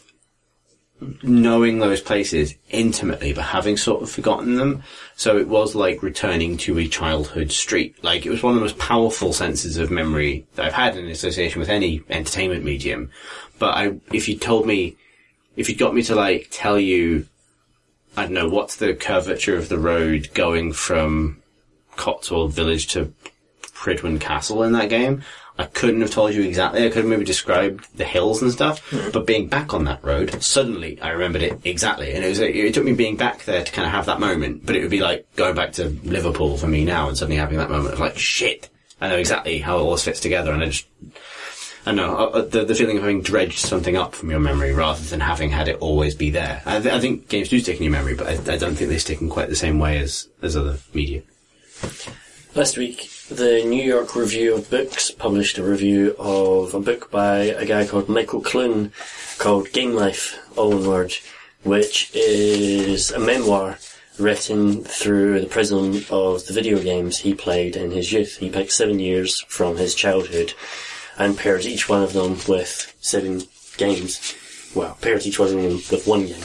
knowing those places intimately, but having sort of forgotten them. So it was like returning to a childhood street. Like, it was one of the most powerful senses of memory that I've had in association with any entertainment medium. But I, if you told me, if you got me to like tell you, I don't know, what's the curvature of the road going from Cotswold Village to Pridwen Castle in that game, I couldn't have told you exactly. I could have maybe described the hills and stuff, mm. but being back on that road, suddenly I remembered it exactly. And it was, it took me being back there to kind of have that moment, but it would be like going back to Liverpool for me now and suddenly having that moment of like, shit, I know exactly how it all fits together, and I just, I don't know, uh, the, the feeling of having dredged something up from your memory rather than having had it always be there. I, th- I think games do stick in your memory, but I, I don't think they stick in quite the same way as, as other media. Last week, the New York Review of Books published a review of a book by a guy called Michael Clune called Game Life, all one word, which is a memoir written through the prism of the video games he played in his youth. He picked seven years from his childhood and pairs each one of them with seven games. Well, pairs each one of them with one game.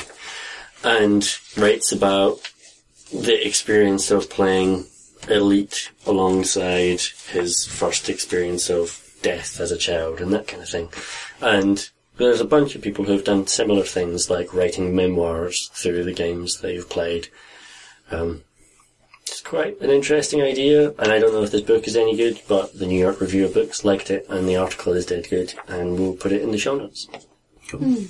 And writes about the experience of playing Elite alongside his first experience of death as a child and that kind of thing. And There's a bunch of people who've done similar things, like writing memoirs through the games they've played. Um, it's quite an interesting idea, and I don't know if this book is any good, but the New York Review of Books liked it, and the article is dead good, and we'll put it in the show notes. Cool. Mm.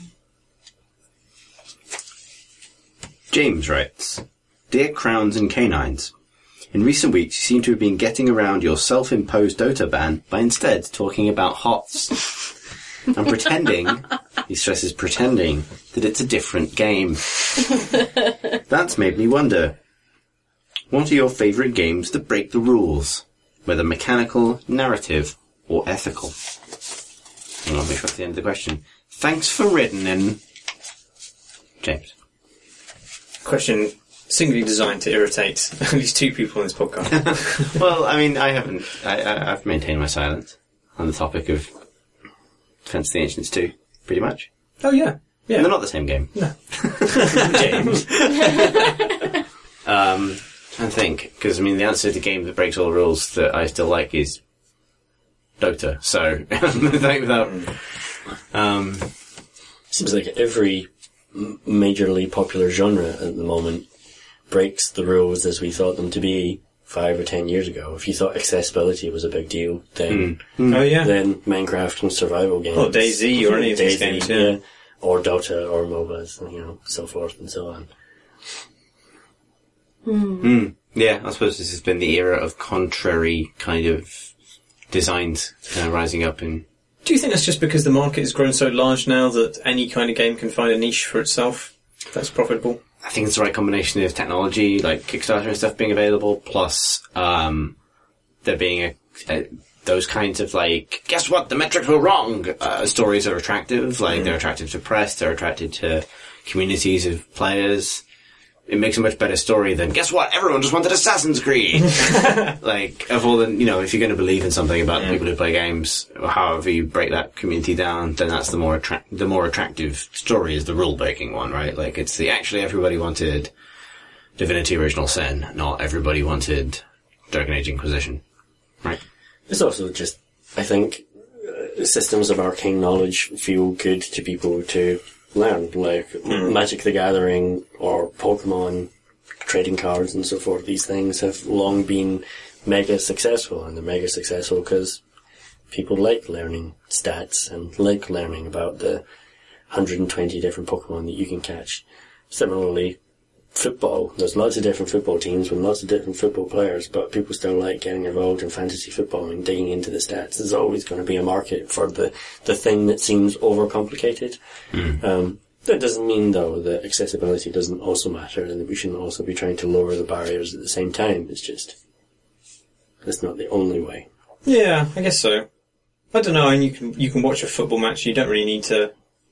James writes, Dear Crowns and Canines, in recent weeks you seem to have been getting around your self-imposed Dota ban by instead talking about HOTS. And pretending, he stresses pretending, that it's a different game. That's made me wonder, what are your favourite games that break the rules? Whether mechanical, narrative, or ethical? And I'll make sure that's the end of the question. Thanks for written in... James. Question singly designed to irritate at least two people in this podcast. Well, I mean, I haven't... I, I, I've maintained my silence on the topic of Defense of the Ancients two, pretty much. Oh, yeah. Yeah. They're not the same game. No. James. um, I think, because, I mean, the answer to the game that breaks all the rules that I still like is Dota, so... without, um, Seems like every majorly popular genre at the moment breaks the rules as we thought them to be five or ten years ago. If you thought accessibility was a big deal, then mm. oh yeah, then Minecraft and survival games, or DayZ or any of these games, yeah. yeah, or Dota or MOBAs, you know, so forth and so on. Mm. Mm. Yeah, I suppose this has been the era of contrary kind of designs uh, rising up in. Do you think that's just because the market has grown so large now that any kind of game can find a niche for itself that's profitable? I think it's the right combination of technology, like Kickstarter and stuff being available, plus um, there being a, a, those kinds of, like, guess what, the metrics were wrong, uh, stories are attractive, like, mm. they're attractive to press, they're attracted to communities of players. It makes a much better story than, guess what, everyone just wanted Assassin's Creed! Like, of all the, you know, if you're going to believe in something about yeah. the people who play games, or however you break that community down, then that's the more attra- the more attractive story is the rule-breaking one, right? Like, it's the, actually everybody wanted Divinity Original Sin, not everybody wanted Dragon Age Inquisition, right? It's also just, I think, uh, systems of arcane knowledge feel good to people to learn, like mm. Magic the Gathering or Pokemon trading cards and so forth. These things have long been mega successful, and they're mega successful because people like learning stats and like learning about the one hundred twenty different Pokemon that you can catch. Similarly, football. There's lots of different football teams with lots of different football players, but people still like getting involved in fantasy football and digging into the stats. There's always going to be a market for the, the thing that seems overcomplicated. Mm. Um, that doesn't mean, though, that accessibility doesn't also matter and that we shouldn't also be trying to lower the barriers at the same time. It's just, that's not the only way. Yeah, I guess so. I don't know, and you can, you can watch a football match, you don't really need to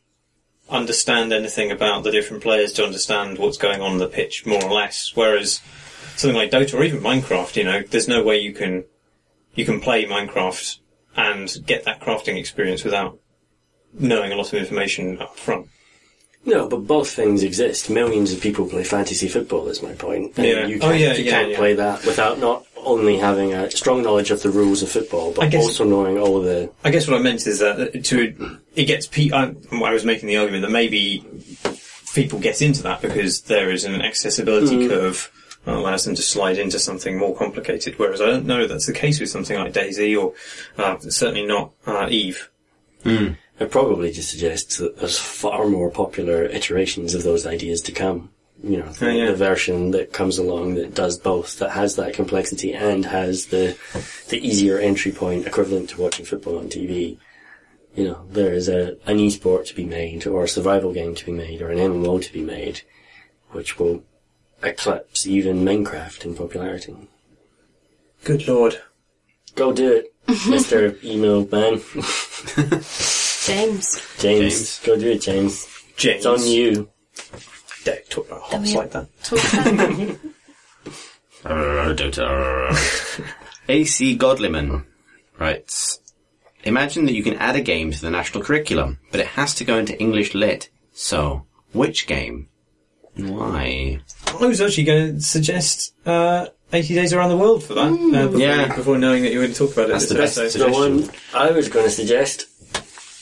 understand anything about the different players to understand what's going on on the pitch, more or less. Whereas something like Dota or even Minecraft, you know, there's no way you can you can play Minecraft and get that crafting experience without knowing a lot of information up front. No, but both things exist. Millions of people play fantasy football, is my point. And yeah. you can't, oh, yeah, you yeah, can't yeah. play that without not only having a strong knowledge of the rules of football, but guess, also knowing all the... I guess what I meant is that to it gets... Pe- I, I was making the argument that maybe people get into that because there is an accessibility mm. curve that allows them to slide into something more complicated, whereas I don't know that's the case with something like DayZ or uh, certainly not uh, Eve. Mm. It probably just suggests that there's far more popular iterations of those ideas to come. You know, the, oh, yeah. the version that comes along that does both, that has that complexity and has the the easier entry point equivalent to watching football on T V. You know, there is a an e-sport to be made, or a survival game to be made, or an M M O to be made, which will eclipse even Minecraft in popularity. Good lord. Go do it, Mister Emo Man. James. James. James. Go do it, James. James. It's on you. Don't talk about hops like that. Dota. A C Godliman writes, imagine that you can add a game to the national curriculum, but it has to go into English Lit. So, which game? Why? I was actually going to suggest uh, eighty Days Around the World for that. Uh, before, yeah. Before knowing that you were going to talk about it. That's this the best episode. The one I was going to suggest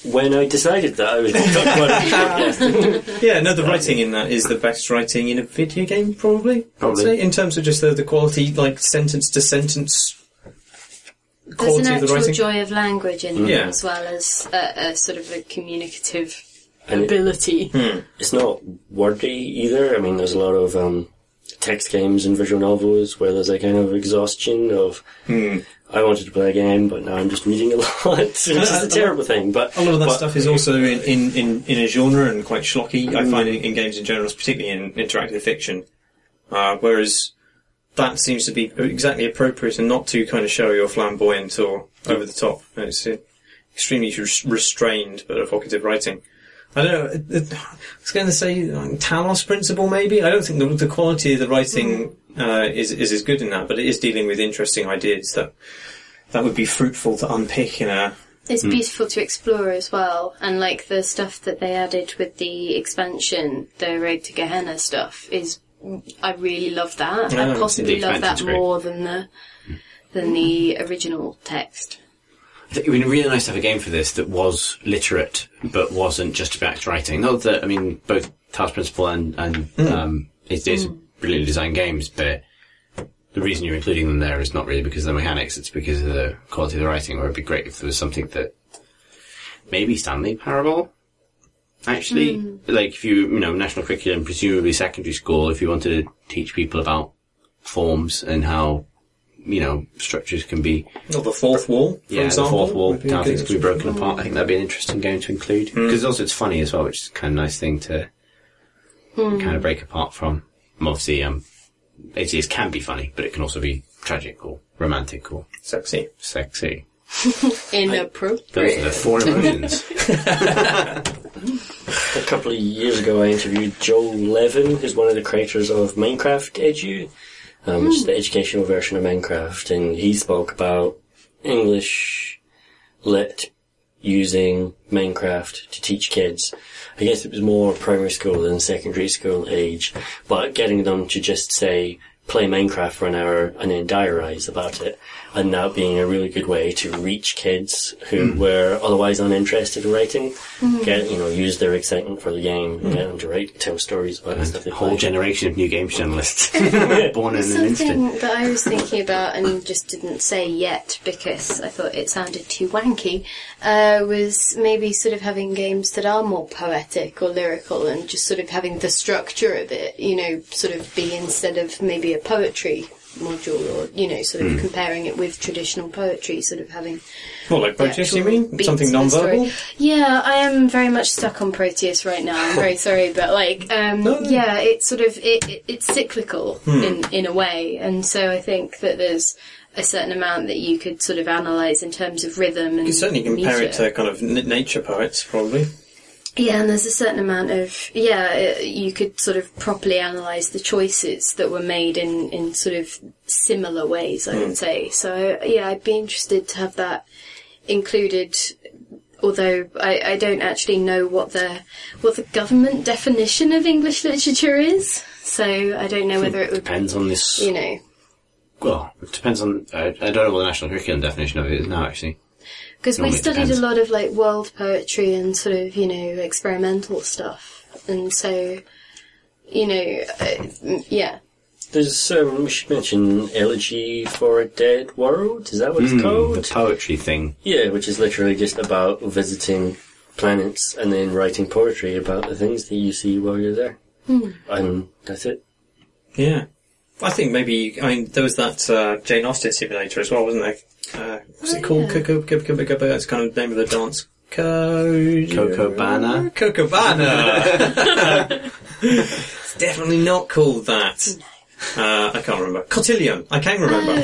when I decided that I was going to talk about it. Yeah, no, the writing in that is the best writing in a video game, probably. Probably. I'd say, in terms of just the, the quality, like sentence to sentence There's quality an of the actual writing. joy of language in Yeah. it, as well as a, a sort of a communicative And it- ability. It's not wordy either. I mean, there's a lot of um, text games and visual novels where there's a kind of exhaustion of, I wanted to play again, but now I'm just reading a lot, which is a terrible thing. But A lot of that but- stuff is also in, in, in, in a genre and quite schlocky, I find, in, in games in general, particularly in interactive fiction. Uh, whereas that seems to be exactly appropriate and not too kind of showy or flamboyant or over the top. It's uh, extremely res- restrained but evocative writing. I don't know, it, it, I was going to say um, Talos Principle maybe? I don't think the, the quality of the writing uh, is, is as good in that, but it is dealing with interesting ideas that that would be fruitful to unpick in a... It's beautiful to explore as well, and like the stuff that they added with the expansion, the Road to Gehenna stuff, is I really love that. Yeah, I possibly the love that expansion's great. more than the than the original text. I think it would be really nice to have a game for this that was literate, but wasn't just about writing. Not that, I mean, both Talos Principle and, and um, it's, it's brilliantly designed games, but the reason you're including them there is not really because of the mechanics, it's because of the quality of the writing, or it'd be great if there was something that, maybe Stanley Parable, actually, like if you, you know, national curriculum, presumably secondary school, if you wanted to teach people about forms and how, you know, structures can be... Or the fourth wall, for Yeah, example. the fourth wall, would be a how good things can be broken apart. I think that'd be an interesting game to include. Because also it's funny as well, which is a kind of nice thing to kind of break apart from. And obviously, um, A T S can be funny, but it can also be tragic or romantic or Sexy. sexy. Those are Inappropriate. the four emotions. A couple of years ago I interviewed Joel Levin, who's one of the creators of Minecraft Edu, um, which is the educational version of Minecraft, and he spoke about English lit using Minecraft to teach kids. I guess it was more primary school than secondary school age, but getting them to just say, play Minecraft for an hour and then diarise about it, and that being a really good way to reach kids who mm. were otherwise uninterested in writing, mm. get, you know, use their excitement for the game and mm. get them to write, tell stories about and stuff. The they whole play. generation of new games journalists born in an Something instant. that I was thinking about and just didn't say yet because I thought it sounded too wanky, uh, was maybe sort of having games that are more poetic or lyrical and just sort of having the structure of it, you know, sort of be instead of maybe a poetry module or, you know, sort of mm. comparing it with traditional poetry, sort of having... What, like Proteus, you mean? beats Something to the non-verbal? story. Yeah, I am very much stuck on Proteus right now. I'm very sorry, but like, um, No, no. yeah, it's sort of, it, it, it's cyclical Hmm. in, in a way, and so I think that there's a certain amount that you could sort of analyse in terms of rhythm and You could certainly compare metre. it to kind of n- nature poets, probably. Yeah, and there's a certain amount of, yeah, uh, you could sort of properly analyse the choices that were made in, in sort of similar ways, I would say. So, yeah, I'd be interested to have that included, although I, I don't actually know what the what the government definition of English literature is, so I don't know whether it would, Depends on this... you know... Well, it depends on... I, I don't know what the national curriculum definition of it is now, actually. Because we Normally it studied depends. a lot of, like, world poetry and sort of, you know, experimental stuff. And so, you know, uh, yeah. There's, um, we should mention Elegy for a Dead World, is that what it's Mm, called? the poetry thing. Yeah, which is literally just about visiting planets and then writing poetry about the things that you see while you're there. Hmm. And that's it. Yeah. I think maybe, I mean, there was that uh, Jane Austen simulator as well, wasn't there? Uh, what's Oh, it called? yeah. Coco, Coco, Coco, Coco, that's kind of the name of the dance. Co- Coco Banner? Coco Banner! It's definitely not called that. Uh, I can't remember. Cotillion. I can remember.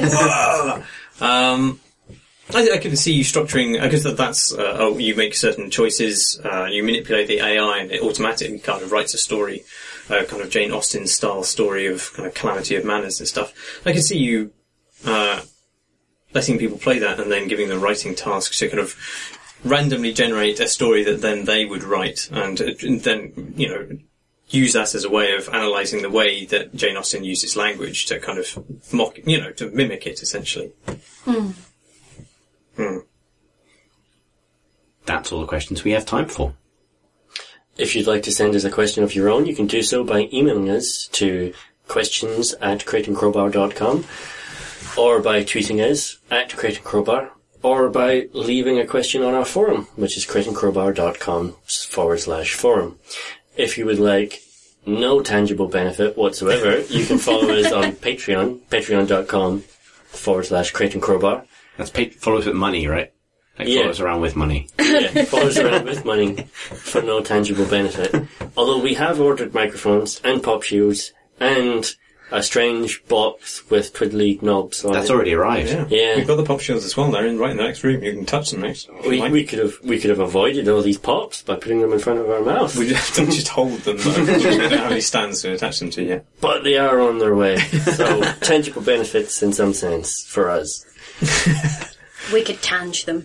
um, I, I can see you structuring, because that, that's, uh, oh, you make certain choices, uh, you manipulate the A I and it automatically kind of writes a story, uh, kind of Jane Austen style story of kind of calamity of manners and stuff. I can see you, uh, letting people play that and then giving them writing tasks to kind of randomly generate a story that then they would write and, uh, and then, you know, use that as a way of analysing the way that Jane Austen uses language to kind of mock, you know, to mimic it essentially. Hmm. Hmm. That that's all the questions we have time for. If you'd like to send us a question of your own, you can do so by emailing us to questions at crate and crowbar dot com, or by tweeting us at crate and crowbar, or by leaving a question on our forum, which is crate and crowbar dot com forward slash forum. If you would like no tangible benefit whatsoever, you can follow us on Patreon, patreon.com forward slash crate and crowbar. That's pay- follow us with money, right? Like Yeah. follow us around with money. Yeah, follow us around with money for no tangible benefit. Although we have ordered microphones and pop shields and a strange box with twiddly knobs on That's it. already arrived. Yeah. Yeah. We've got the pop shields as well. They're in, right in the next room. You can touch them next. We, Fine. we could have we could have avoided all these pops by putting them in front of our mouth. We just, don't just hold them, though. We don't have any stands to attach them to yet. But they are on their way. So, tangible benefits in some sense for us. We could tange them.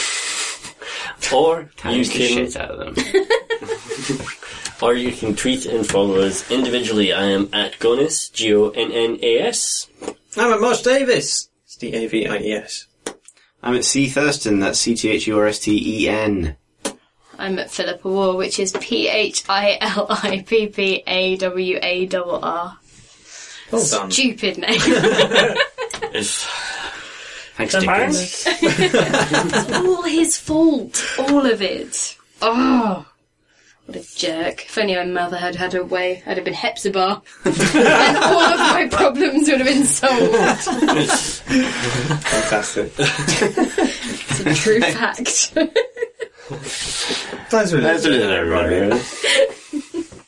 Or you Tank the can shit out of them. or you can tweet and follow us individually. I am at Gonnas, G O N N A S. I'm at Marsh Davis. It's D A V I E S. I'm at C Thurston, that's C T H U R S T E N. I'm at Philippa War, which is P H I L I P P A W A R R. Well done. Stupid name. If Thanks, Dickens. It's all his fault. All of it. Oh, what a jerk. If only my mother had had her way, I'd have been Hepzibah. And all of my problems would have been solved. Fantastic. It's a true fact. Thanks for That's a little Right.